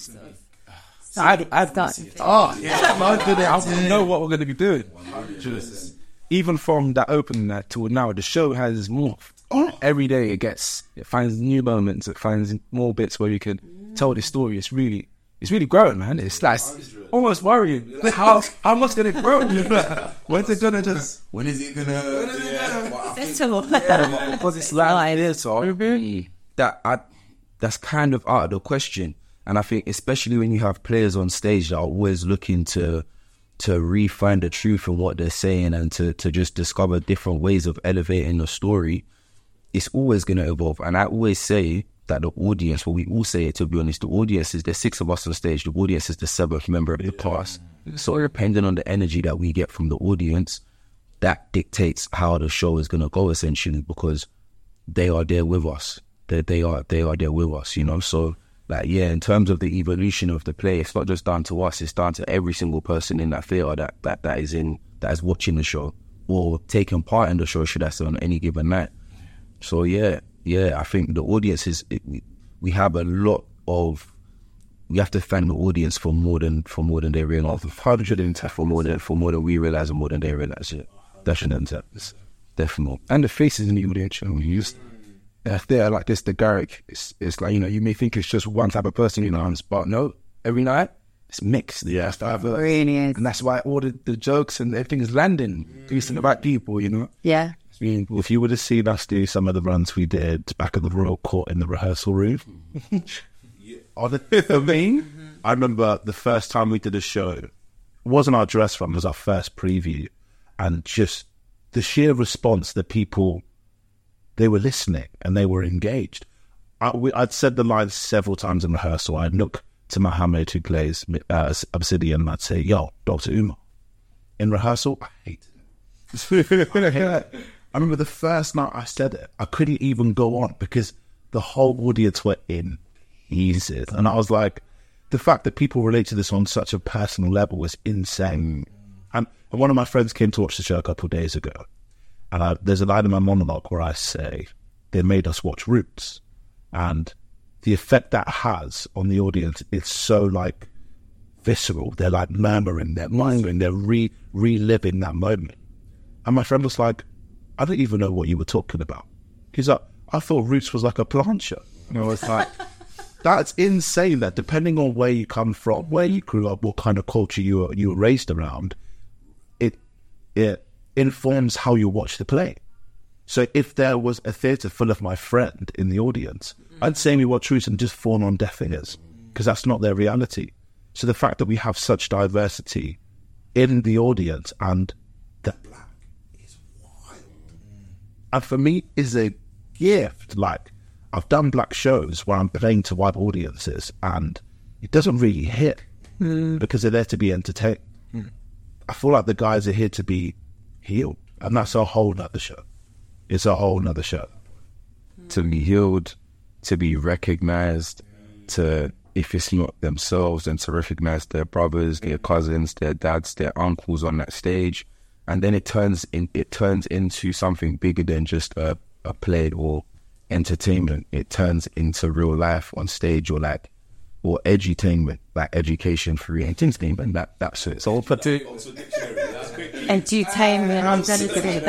S5: I'd, I'd, oh yeah, I don't know what we're going to be doing. Just, even from that opening that till now, the show has morphed. Oh. Every day it gets, it finds new moments, it finds more bits where you can mm. tell the story. It's really, it's really growing, man. It's like almost worrying. How how much did it grow? When's it gonna just?
S4: When is it gonna?
S1: Yeah. Festival.
S5: Yeah, because it's like this, so
S4: that I, that's kind of out of the question. And I think especially when you have players on stage that are always looking to to refine the truth in what they're saying and to to just discover different ways of elevating the story, it's always going to evolve. And I always say that the audience, well, we all say it, to be honest, the audience is, there's six of us on stage, the audience is the seventh member of the cast. So depending on the energy that we get from the audience, that dictates how the show is going to go, essentially, because they are there with us. They, they are they are there with us, you know. So, like, yeah, in terms of the evolution of the play, it's not just down to us, it's down to every single person in that theatre that, that, that is in, that is watching the show or taking part in the show, should I say, on any given night. So, yeah. Yeah, I think the audience is, it, we, we have a lot of, we have to thank the audience for more than, for more than they realize. For more than, for more than we realize and more than they realize. Yeah. Definitely. Definitely.
S5: And the faces in the audience, you know, we use a theatre like this, the Garrick, it's, it's like, you know, you may think it's just one type of person, you know, but no, every night it's mixed. Yeah, it's diverse.
S1: Really is.
S5: And that's why all the, the jokes and everything is landing, decent about people, you know.
S1: Yeah.
S3: I mean, if you would have seen us do some of the runs we did back at the Royal Court in the rehearsal room, on the I mean, I remember the first time we did a show, it wasn't our dress run, it was our first preview, and just the sheer response that people, they were listening and they were engaged. I, we, I'd said the lines several times in rehearsal. I'd look to Mohammed, who plays uh, Obsidian, and I'd say, yo, Doctor Umar. In rehearsal, I hate it. I remember the first night I said it, I couldn't even go on because the whole audience were in pieces. And I was like, the fact that people relate to this on such a personal level was insane. And, and one of my friends came to watch the show a couple of days ago. And I, there's a line in my monologue where I say, they made us watch Roots. And the effect that has on the audience, it's so like visceral. They're like murmuring, they're murmuring, they're re reliving that moment. And my friend was like, I don't even know what you were talking about. He's like, I thought Roots was like a plant show. And I was like, that's insane that depending on where you come from, where you grew up, what kind of culture you were, you were raised around, it it informs how you watch the play. So if there was a theatre full of my friend in the audience, I'd say we watch Roots and just fall on deaf ears because that's not their reality. So the fact that we have such diversity in the audience and that black is wild. And for me, is a gift. Like, I've done black shows where I'm playing to white audiences and it doesn't really hit mm. because they're there to be entertained. Mm. I feel like the guys are here to be healed, and that's a whole nother show. It's a whole nother show.
S4: To be healed, to be recognized, to, if it's not themselves, then to recognize their brothers, their cousins, their dads, their uncles on that stage. And then it turns in, it turns into something bigger than just a, a play or entertainment. It turns into real life on stage, or like, or edutainment, like education through entertainment. That that's it. So for two,
S1: edutainment. I'm going to do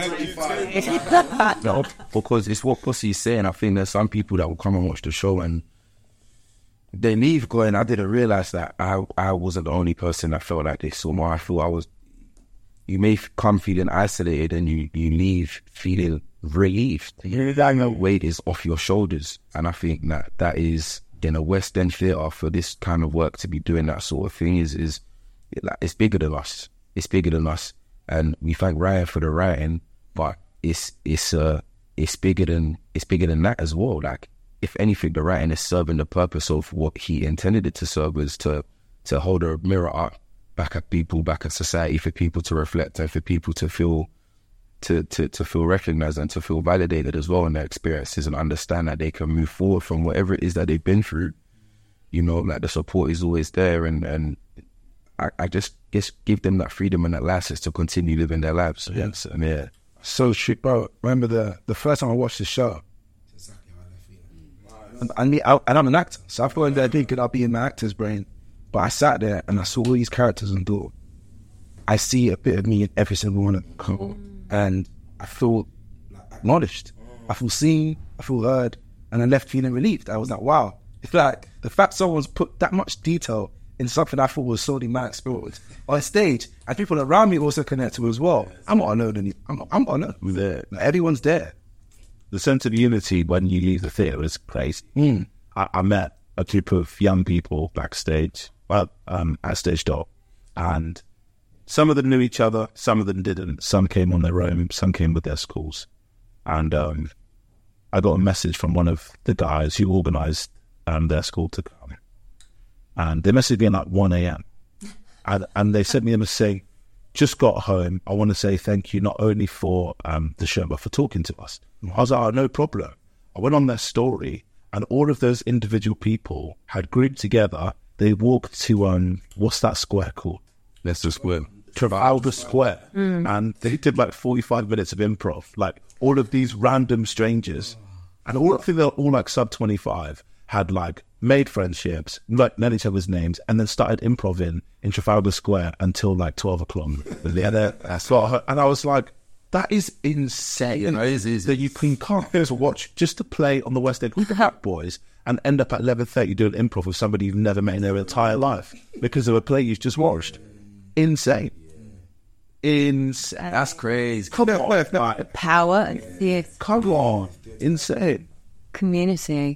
S1: that.
S4: No, because it's what Pussy's saying. I think there's some people that will come and watch the show and they leave going, I didn't realize that I I wasn't the only person that felt like this. So more, I feel I was. You may come feeling isolated and you you leave feeling relieved. The weight is off your shoulders, and I think that that is in a West End theatre for this kind of work to be doing that sort of thing is is it, like, it's bigger than us. It's bigger than us, and we thank Ryan for the writing, but it's it's uh it's bigger than it's bigger than that as well. Like, if anything, the writing is serving the purpose of what he intended it to serve, was to to hold a mirror up back at people, back at society, for people to reflect and for people to feel to to to feel recognized and to feel validated as well in their experiences, and understand that they can move forward from whatever it is that they've been through. You know, like the support is always there, and and I, I just just give them that freedom and that license to continue living their lives. So, yes, and yeah.
S5: So shit, bro. Remember the the first time I watched the show. And, and, I, and I'm an actor, so I thought that I could I'll be in my actor's brain. But I sat there and I saw all these characters and thought, I see a bit of me in every single one of them. Cool. And I feel acknowledged. I feel seen, I feel heard, and I left feeling relieved. I was like, wow. It's like the fact someone's put that much detail in something I thought was solely my experience on stage, and people around me also connect to as well. I'm not alone anymore. I'm not, I'm not alone.
S3: We're there.
S5: Like, everyone's there.
S3: The sense of unity when you leave the theatre is crazy.
S5: Mm.
S3: I, I met a group of young people backstage, well, um, at Stage Door, and some of them knew each other, some of them didn't. Some came on their own, some came with their schools. And um, I got a message from one of the guys who organised um, their school to come. And they messaged me at like one a.m. and, and they sent me a message saying, just got home. I want to say thank you not only for um, the show, but for talking to us. I was like, oh, no problem. I went on their story, and all of those individual people had grouped together. They walked to, um, what's that square called?
S4: Leicester Square.
S3: Trafalgar Square. Mm. And they did like forty-five minutes of improv. Like, all of these random strangers. And all, I think they're all like sub twenty-five, had like made friendships, like known each other's names, and then started improv in Trafalgar Square until like twelve o'clock. And I was like, that is insane.
S4: You know, it is, it is.
S3: That you can come here to watch just to play on the West End with the Hat Boys and end up at eleven thirty doing improv with somebody you've never met in their entire life because of a play you've just watched. Insane. Insane.
S4: That's crazy.
S3: Come on.
S1: The power and the
S3: Come on. Insane.
S1: community.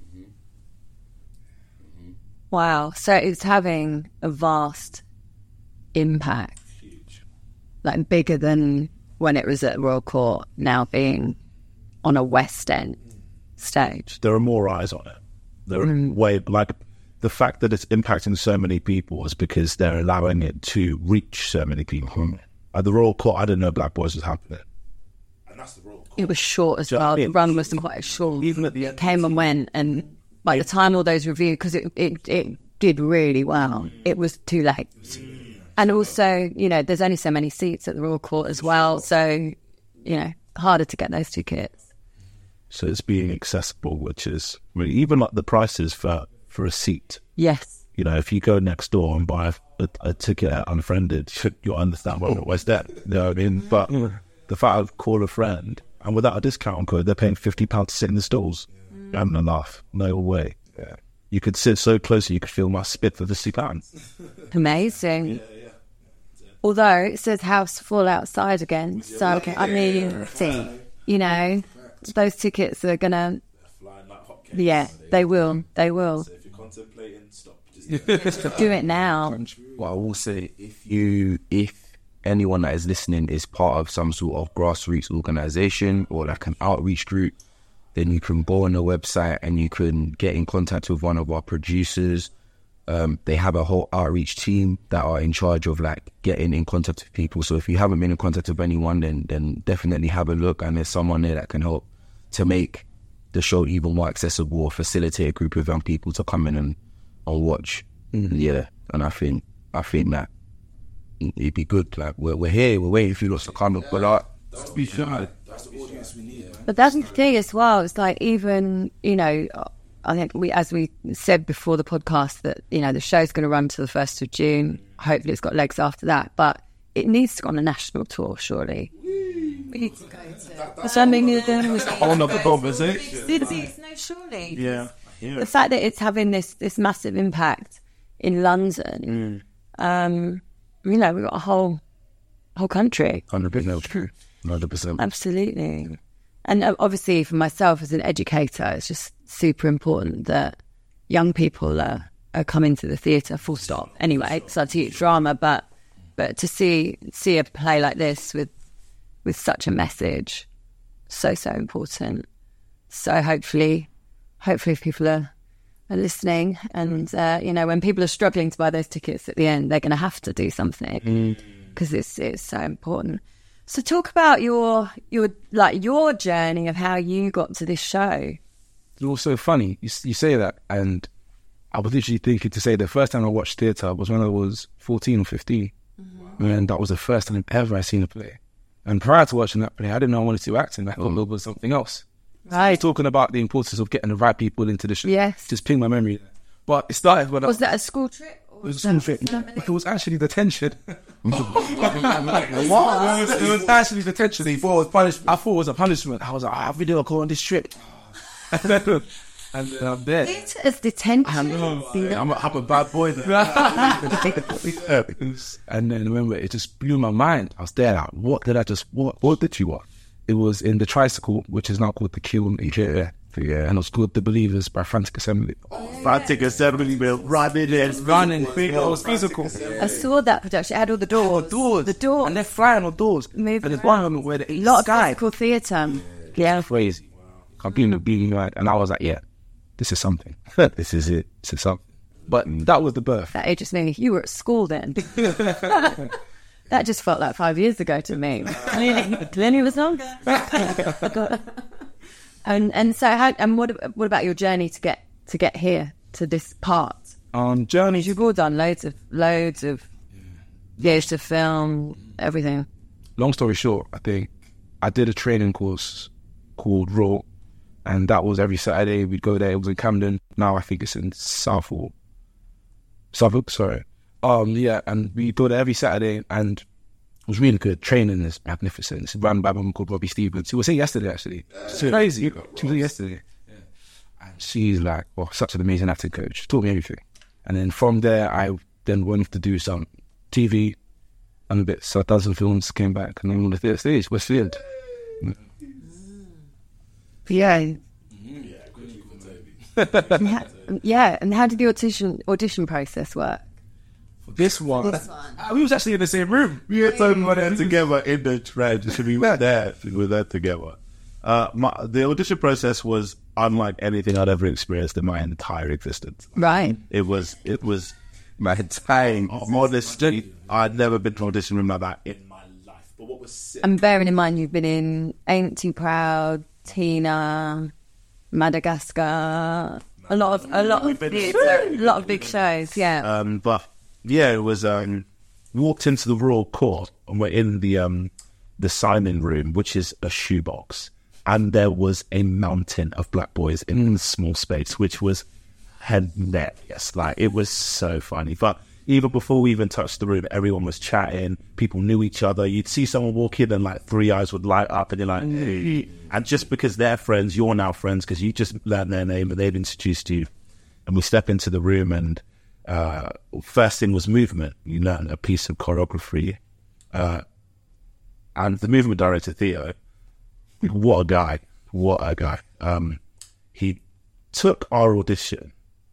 S1: Wow. So it's having a vast impact.
S3: Huge.
S1: Like bigger than when it was at Royal Court, now being on a West End stage.
S3: There are more eyes on it. There are
S1: Mm.
S3: way, like, the fact that it's impacting so many people is because they're allowing it to reach so many people. At the Royal Court, I didn't know Black Boys was happening.
S1: it was short as well. The run was quite short.
S3: Even at the end,
S1: Came and went, and by the time all those reviews, because it, it it did really well, it was too late. And also, you know, there's only so many seats at the Royal Court as well, so you know, harder to get those tickets.
S3: So it's being accessible, which is really, even like the prices for for a seat.
S1: Yes.
S3: You know, if you go next door and buy a, a, a ticket at Unfriended, you'll understand what it was there. You know what I mean? But the fact of call a friend, and without a discount code, they're paying fifty pounds to sit in the stalls. You're having a laugh. No way. Yeah. You could sit so close you could feel my spit for the fifty pounds.
S1: Amazing. Yeah, yeah. Although it says house full outside again. So, okay, I mean, see, you know, those tickets are going to... Yeah, they will. They will. Do it now.
S4: Well, I will say, if you, if anyone that is listening is part of some sort of grassroots organisation or like an outreach group, then you can go on the website and you can get in contact with one of our producers. Um, they have a whole outreach team that are in charge of like getting in contact with people. So if you haven't been in contact with anyone, then then definitely have a look, and there's someone there that can help to make the show even more accessible or facilitate a group of young people to come in and, and watch. Mm-hmm. Yeah, and I think I think that it'd be good. Like we're we're here, we're waiting for you lots to come up, but like,
S5: that's be shy. That's the audience we need.
S1: But that's the thing as well. It's like, even, you know, I think we, as we said before the podcast, that, you know, the show's going to run to the first of June. Hopefully it's got legs after that, but it needs to go on a national tour, surely. We need to go to something.
S5: It's a whole nother conversation.
S1: No, surely.
S5: Yeah. yeah.
S1: The fact that it's having this, this massive impact in London, mm. um, you know, we've got a whole whole country.
S4: one hundred percent true. one hundred percent.
S1: Absolutely. And obviously for myself as an educator, it's just super important that young people are, are coming to the theatre, full stop. Anyway, because I teach drama, but but to see see a play like this with with such a message, so, so important. So hopefully, hopefully people are, are listening, and, uh, you know, when people are struggling to buy those tickets at the end, they're going to have to do something, because mm. it's, it's so important. So talk about your your like your journey of how you got to this show.
S5: It's also funny you, you say that, and I was literally thinking to say the first time I watched theatre was when I was fourteen or fifteen, mm-hmm. and that was the first time ever I seen a play. And prior to watching that play, I didn't know I wanted to do acting. I thought it was something else.
S1: Right.
S5: So talking about the importance of getting the right people into the show.
S1: Yes.
S5: Just pinged my memory there. But it started when
S1: was
S5: I...
S1: that a school trip?
S5: It was a school trip. It was actually detention.
S1: What?
S5: It was, it was actually detention. I thought it was punishment. I thought it was a punishment. I was like, I have to do a call on this trip. and then I'm there.
S1: It is detention.
S5: I know. I'm a, I'm a bad boy there. And then remember, it just blew my mind. I was there like, what did I just, what, what did you watch? It was in the Tricycle, which is now called The Kiln. Yeah. Yeah, and it was called The Believers by Frantic Assembly.
S3: Oh, Frantic Assembly, Bill. Running and
S5: running. It was physical.
S1: I saw that production. It had all the doors.
S5: Oh, doors.
S1: The doors.
S5: And they're flying on doors.
S1: Moving
S5: and there's one of them where the
S1: a lot of physical theatre.
S5: Yeah. Crazy. Completely being right. And I was like, yeah, this is something. This is it. This is something. But that was the birth.
S1: That ages me. You were at school then. That just felt like five years ago to me. Clearly it was longer. And and so how and what what about your journey to get to get here to this part?
S5: Um, journey.
S1: You've all done loads of loads of years to film everything.
S5: Long story short, I think I did a training course called Raw, and that was every Saturday. We'd go there. It was in Camden. Now I think it's in Southall, Southwark. Sorry. Um, yeah, and we go there every Saturday, and it was really good. Training is magnificent. It's run by a woman called Robbie Stevens. She was here yesterday, actually. It's crazy. She was here yesterday. Yeah. And she's like, oh, such an amazing acting coach. She taught me everything. And then from there, I then went to do some T V and a bit. So I done some films, came back, and then on the theatre stage, Westfield.
S1: Yeah. Yeah. Yeah. And how did the audition audition process work?
S5: This one, this one. Uh, we was actually in the same room.
S3: We had time we there together in the trench. We were there. We were there together. Uh, my, the audition process was unlike anything I'd ever experienced in my entire existence.
S1: Right.
S3: It was. It was my entire. Honestly, I'd never been to an audition room like that in my life But what was sick?
S1: And bearing in mind, you've been in Ain't Too Proud, Tina, Madagascar, a lot of a lot of a lot of big shows. Yeah.
S3: Um, but yeah, it was. Um, we walked into the Royal Court and we're in the um, the signing room, which is a shoebox, and there was a mountain of black boys in a small space, which was hilarious. Like, it was so funny. But even before we even touched the room, everyone was chatting. People knew each other. You'd see someone walk in and like three eyes would light up, and you're like, hey. And just because they're friends, you're now friends because you just learned their name and they've introduced you. And we step into the room, and uh, first thing was movement. You learn a piece of choreography. Uh, and the movement director, Theo, what a guy. What a guy. Um, he took our audition,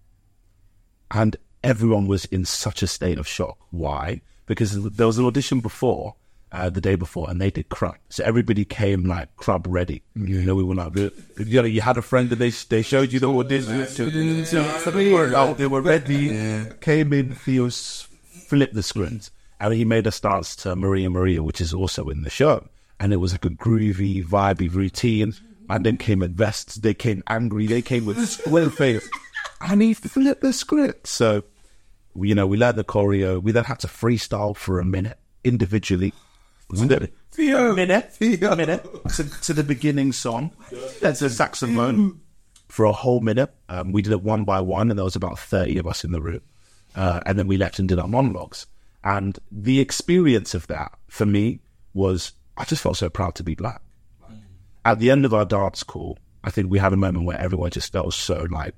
S3: and everyone was in such a state of shock. Why? Because there was an audition before, uh, the day before, and they did Crumb. So everybody came like Crumb ready. You know, we were like, you know, you had a friend that they they showed you the audition. So they were, oh, they were ready. Yeah. Came in, Theo's flipped the script, and he made us dance to Maria Maria, which is also in the show. And it was like a groovy, vibey routine. And then came at vests. They came angry. They came with square face. And he flipped the script. So, you know, we learned the choreo. We then had to freestyle for a minute individually.
S4: Theo.
S3: Minute, Theo. minute to, to the beginning song. That's a saxophone for a whole minute. Um, we did it one by one, and there was about thirty of us in the room. Uh, and then we left and did our monologues. And the experience of that for me was, I just felt so proud to be black. At the end of our dance call, I think we had a moment where everyone just felt so like,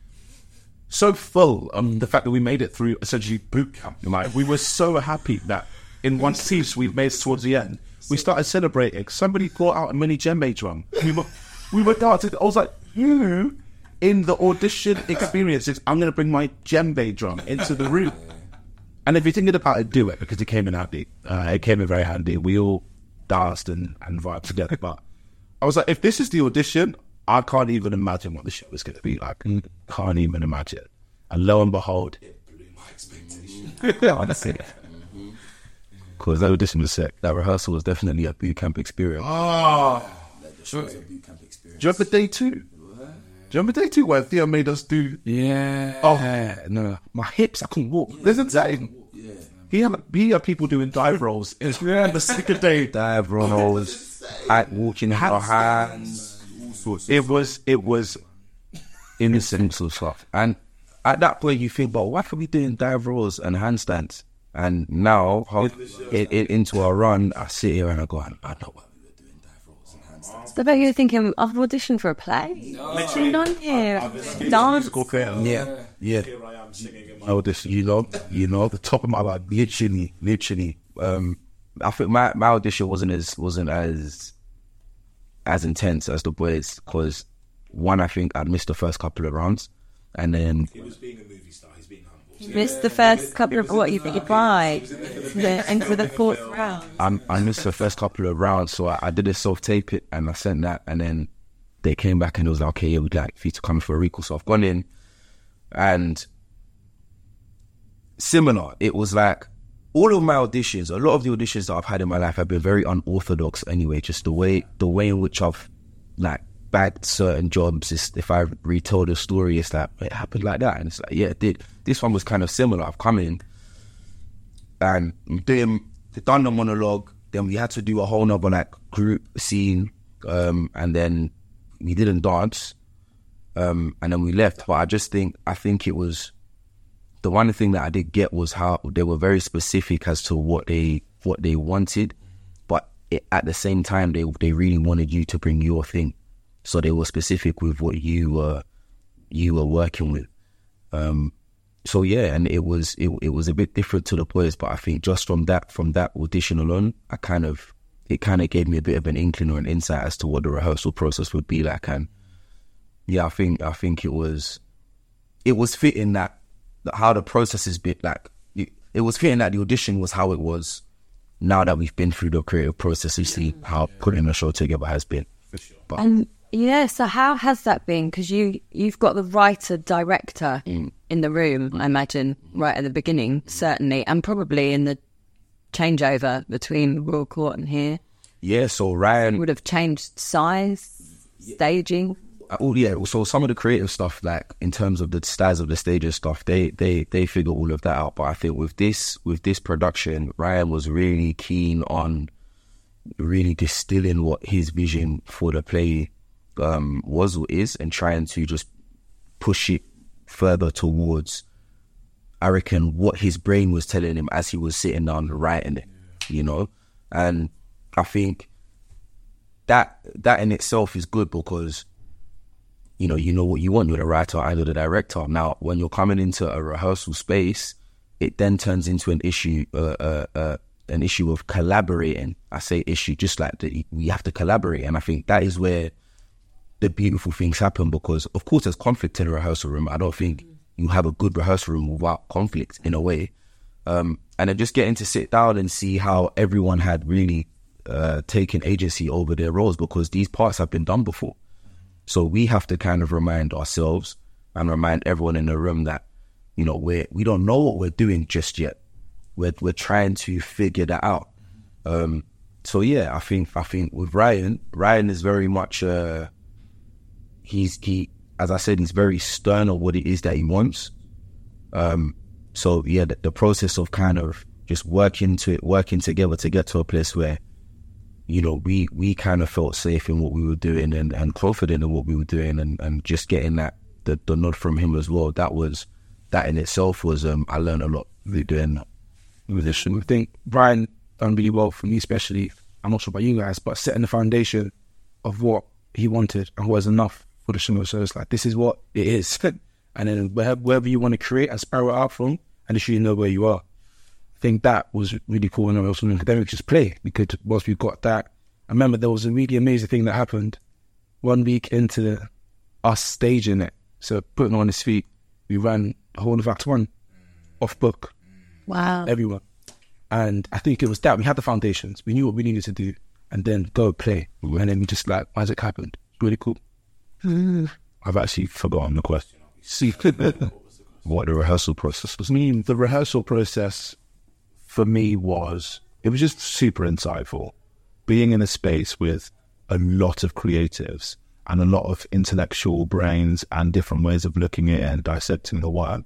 S3: so full of the fact that we made it through essentially boot camp. Like, we were so happy that in one piece we've made it towards the end. We started celebrating. Somebody brought out a mini djembe drum. We were, we were dancing. I was like, you in the audition experience, I'm going to bring my djembe drum into the room. And if you're thinking about it, do it, because it came in handy. Uh, it came in very handy. We all danced and, and vibed together. But I was like, if this is the audition, I can't even imagine what the show was going to be like. Mm. Can't even imagine. And lo and behold, it blew my expectation. Yeah, that's it. Because that audition was sick.
S4: That rehearsal was definitely a boot camp experience.
S3: Oh, the show was a boot camp experience. Do you remember day two? What? Do you remember day two where Theo made us do?
S4: Yeah.
S3: Oh no, my hips, I couldn't walk. Yeah, Listen to that. Yeah. He had, he had people doing dive rolls. It was yeah, the second day.
S4: Dive rolls, at walking our hands.
S3: It was, it was
S4: innocent sort of stuff. And at that point, you think, but why are we doing dive rolls and handstands? And now, how, it, it, into our run, I sit here and I go, I know why we were doing dive rolls and handstands.
S1: So I bet you're thinking, I've auditioned for a play.
S3: No.
S1: What's going on here? Dance.
S4: Yeah, yeah.
S3: Here I am singing in my audition. You know, you know, the top of my life, literally, literally.
S4: Um, I think my, my audition wasn't as wasn't as as intense as the boys, because one, I think I'd missed the first couple of rounds, and then
S3: he was being a movie star. He's being humble.
S1: You missed the first couple of what you think you'd buy into the fourth round.
S4: I, I missed the first couple of rounds, so I, I did a self tape it and I sent that, and then they came back and it was like, okay, yeah, we'd like for you to come for a recall. So I've gone in, and similar. It was like all of my auditions, a lot of the auditions that I've had in my life have been very unorthodox anyway. Just the way the way in which I've like bagged certain jobs is, if I retell the story, it's like, it happened like that. And it's like, yeah, it did. This one was kind of similar. I've come in and I'm doing, done the monologue, then we had to do a whole nother like group scene, um, and then we didn't dance, um, and then we left. But I just think, I think it was, the one thing that I did get was how they were very specific as to what they what they wanted, but it, at the same time, they they really wanted you to bring your thing. So they were specific with what you were you were working with. Um, so yeah, and it was it it was a bit different to the boys, but I think just from that from that audition alone, I kind of it kind of gave me a bit of an inkling or an insight as to what the rehearsal process would be like. And yeah, I think I think it was it was fitting that. How the process is bit like it, it was fitting that the audition was how it was. Now that we've been through the creative process, you see how putting a show together has been.
S1: But, and yeah, so how has that been? Because you you've got the writer director mm. in the room, mm. I imagine, right at the beginning, certainly, and probably in the changeover between Royal Court and here?
S4: Yeah, so Ryan
S1: would have changed size, staging.
S4: Oh yeah, so some of the creative stuff, like in terms of the styles of the stages stuff, they they they figure all of that out. But I think with this with this production, Ryan was really keen on really distilling what his vision for the play um, was or is, and trying to just push it further towards, I reckon, what his brain was telling him as he was sitting down writing it, you know. And I think that that in itself is good because, you know, you know what you want. You're the writer, either the director. Now, when you're coming into a rehearsal space, it then turns into an issue, uh, uh, uh, an issue of collaborating. I say issue, just like the, we have to collaborate. And I think that is where the beautiful things happen because, of course, there's conflict in a rehearsal room. I don't think you have a good rehearsal room without conflict in a way. Um, and then just getting to sit down and see how everyone had really uh, taken agency over their roles because these parts have been done before. So we have to kind of remind ourselves and remind everyone in the room that, you know, we we don't know what we're doing just yet. We're we're trying to figure that out. Um, so yeah, I think I think with Ryan, Ryan is very much uh, he's he as I said, he's very stern on what it is that he wants. Um, so yeah, the, the process of kind of just working to it, working together to get to a place where, you know, we, we kind of felt safe in what we were doing and, and confident in what we were doing and, and just getting that, the, the nod from him as well. That was, that in itself was, um, I learned a lot really doing that.
S5: I think Brian done really well for me, especially, I'm not sure about you guys, but setting the foundation of what he wanted and was enough for the show. So it's like, this is what it is. And then wherever, wherever you want to create and spiral out from, and you know where you are. I think that was really cool. And also in academic, just play. Because once we got that, I remember there was a really amazing thing that happened one week into us staging it. So putting on his feet, we ran the whole of Act One off book.
S1: Wow.
S5: Everyone. And I think it was that. We had the foundations. We knew what we needed to do. And then go play. Mm-hmm. And then we just like, magic happened. It's really cool.
S3: Mm. I've actually forgotten the question. See, what the rehearsal process was. I mean, the rehearsal process for me was, it was just super insightful. Being in a space with a lot of creatives and a lot of intellectual brains and different ways of looking at it and dissecting the work,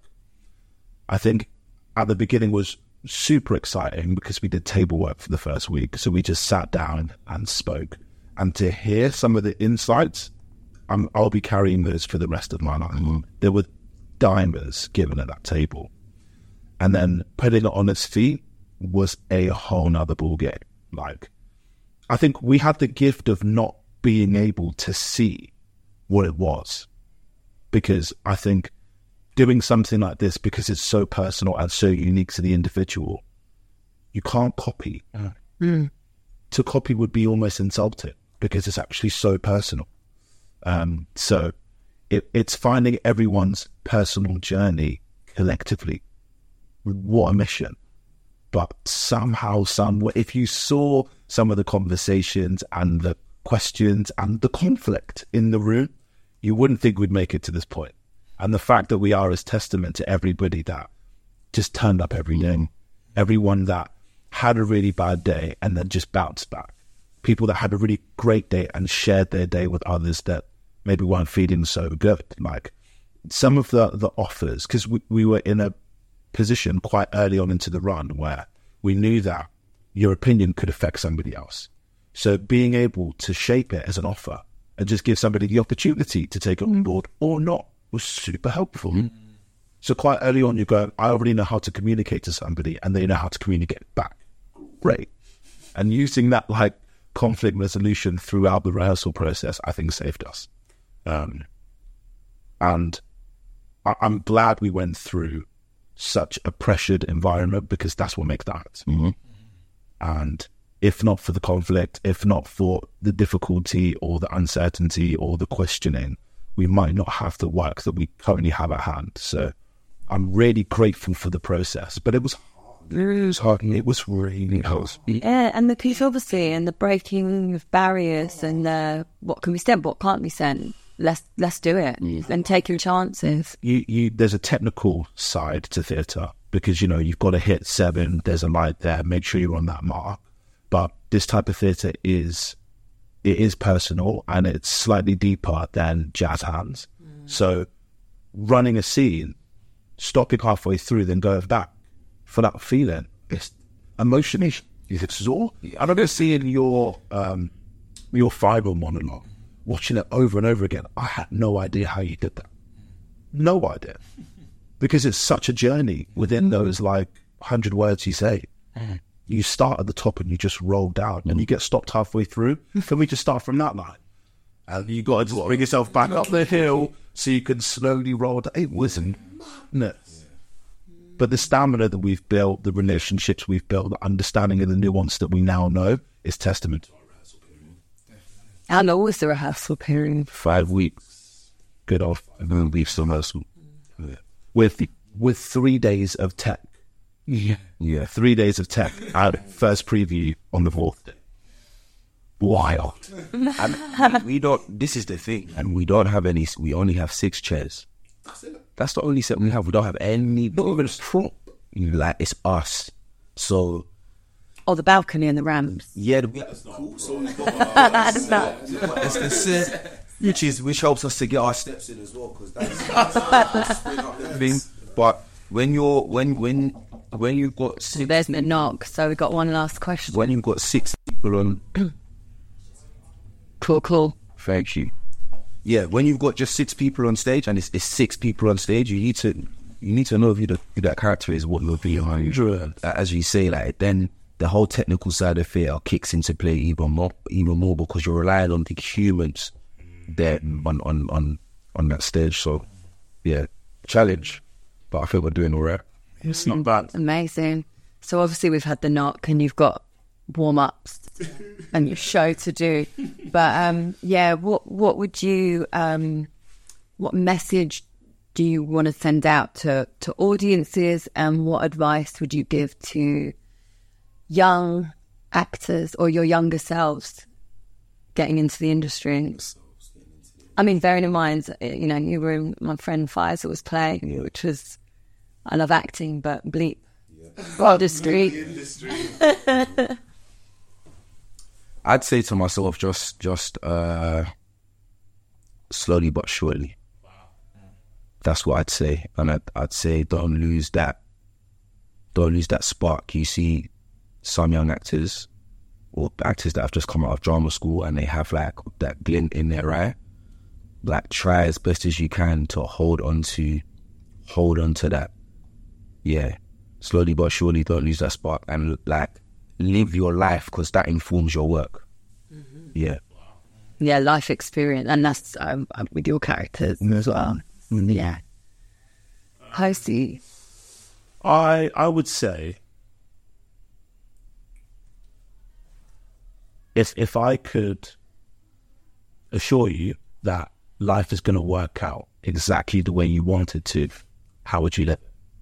S3: I think at the beginning was super exciting because we did table work for the first week. So we just sat down and spoke. And to hear some of the insights, I'm, I'll be carrying those for the rest of my life. Mm-hmm. There were diamonds given at that table. And then putting it on its feet was a whole nother ballgame. Like, I think we had the gift of not being able to see what it was. Because I think doing something like this, because it's so personal and so unique to the individual, you can't copy. Uh, mm. To copy would be almost insulting because it's actually so personal. Um, so it, it's finding everyone's personal journey collectively. What a mission. But somehow, somewhere, if you saw some of the conversations and the questions and the conflict in the room, you wouldn't think we'd make it to this point. And the fact that we are is testament to everybody that just turned up every day. Everyone that had a really bad day and then just bounced back. People that had a really great day and shared their day with others that maybe weren't feeling so good. Like some of the, the offers, because we, we were in a position quite early on into the run where we knew that your opinion could affect somebody else. So being able to shape it as an offer and just give somebody the opportunity to take it on board or not was super helpful. Mm. So quite early on you go, I already know how to communicate to somebody and they know how to communicate back. Great. And using that like conflict resolution throughout the rehearsal process, I think saved us. Um, and I, I'm glad we went through such a pressured environment because that's what makes the art. Mm-hmm. And if not for the conflict, if not for the difficulty or the uncertainty or the questioning, we might not have the work that we currently have at hand. So I'm really grateful for the process, but it was hard. It was hard. It was really hard.
S1: Yeah, and the controversy and the breaking of barriers and uh, what can be said, what can't be said. Let's let's do it mm. and take your chances.
S3: You, you, there's a technical side to theatre, because, you know, you've got to hit seven, there's a light there, make sure you're on that mark. But this type of theatre is, it is personal and it's slightly deeper than jazz hands. Mm. So running a scene, stopping halfway through, then going back for that feeling, it's emotionally, it's all. I remember seeing your, um, your final monologue, watching it over and over again. I had no idea how you did that. No idea. Because it's such a journey within those like hundred words you say. Mm. You start at the top and you just roll down and you get stopped halfway through. Can we just start from that line? And you got to just bring yourself back up the hill so you can slowly roll down. It wasn't nuts. But the stamina that we've built, the relationships we've built, the understanding of the nuance that we now know is testament to our rehearsal period.
S1: How long was the rehearsal period?
S4: Five weeks.
S3: Good old
S4: five weeks of rehearsal. Yeah.
S3: With, with three days of tech.
S4: Yeah. Yeah.
S3: Three days of tech. Our first preview on the fourth day. Wild.
S4: And we don't, this is the thing, and we don't have any, we only have six chairs. That's it. That's the only set we have. We don't have any, not even a prop. Like, it's us. So.
S1: Oh, the balcony and the ramps.
S4: Yeah. The, that's cool. So we've got our, that's not. That's the set, which is, which helps us to get our steps in as well, because that's, that's I mean, but when you're, when, when, when you've got six,
S1: there's a knock, so we've got one last question.
S4: When you've got six people on,
S1: cool, cool.
S4: Thank you. Yeah, when you've got just six people on stage, and it's, it's six people on stage, you need to, you need to know who, the, who that character is, what you're being. As you say, like then the whole technical side of theatre kicks into play even more, even more because you're relying on the humans there on on on on that stage. So, yeah, challenge, but I feel we're doing all right.
S3: It's not bad.
S1: Amazing. So obviously we've had the knock and you've got warm-ups and your show to do. But um, yeah, what what would you, um, what message do you want to send out to, to audiences, and what advice would you give to young actors or your younger selves getting into the industry? I mean, bearing in mind, you know, you were in my friend Faisal was playing, yeah. which was, I love acting, but bleep. Yeah. Industry.
S4: I'd say to myself, just, just uh, slowly but surely. Wow. That's what I'd say, and I'd, I'd say don't lose that, don't lose that spark. You see some young actors, or actors that have just come out of drama school, and they have like that glint in their eye. Like, try as best as you can to hold on to, hold on to that. Yeah, slowly but surely, don't lose that spark, and like live your life, because that informs your work. Mm-hmm. Yeah,
S1: yeah, life experience, and that's um, with your characters as well. Yeah, Hosey,
S3: I I would say if if I could assure you that life is going to work out exactly the way you want it to, how would you live?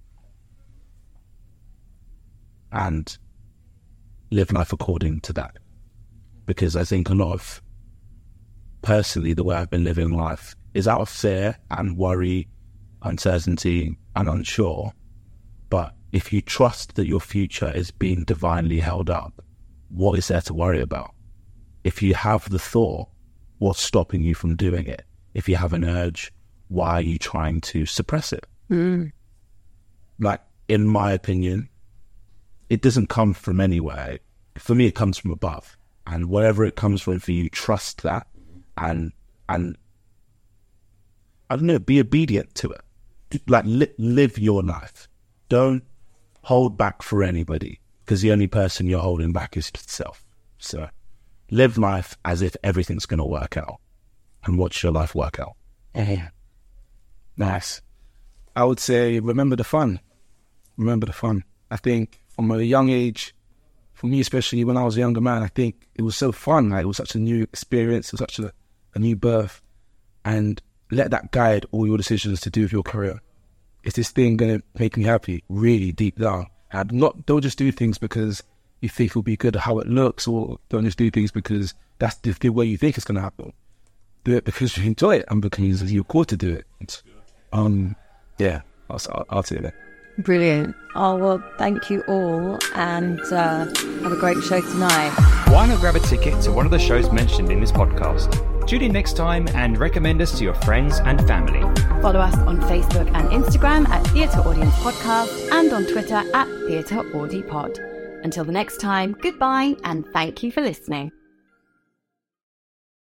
S3: And live life according to that. Because I think a lot of, personally, the way I've been living life is out of fear and worry, uncertainty and unsure. But if you trust that your future is being divinely held up, what is there to worry about? If you have the thought, what's stopping you from doing it? If you have an urge, why are you trying to suppress it? Mm. Like, in my opinion, it doesn't come from anywhere. For me, it comes from above. And wherever it comes from for you, trust that and, and I don't know, be obedient to it. Like, li- live your life. Don't hold back for anybody, because the only person you're holding back is yourself. So live life as if everything's going to work out, and watch your life work out.
S5: Yeah. Nice. I would say remember the fun. Remember the fun. I think from a young age, for me especially when I was a younger man, I think it was so fun. Like, it was such a new experience, it was such a, a new birth. And let that guide all your decisions to do with your career. Is this thing going to make me happy? Really deep down. And not, don't just do things because you think it'll be good at how it looks, or don't just do things because that's the, the way you think it's going to happen. Do it because you enjoy it and because you're called to do it. Um, yeah, I'll, I'll, I'll say that.
S1: Brilliant. Oh, well, thank you all, and uh, have a great show tonight.
S2: Why not grab a ticket to one of the shows mentioned in this podcast? Tune in next time and recommend us to your friends and family.
S1: Follow us on Facebook and Instagram at Theatre Audience Podcast and on Twitter at Theatre Audi Pod. Until the next time, goodbye and thank you for listening.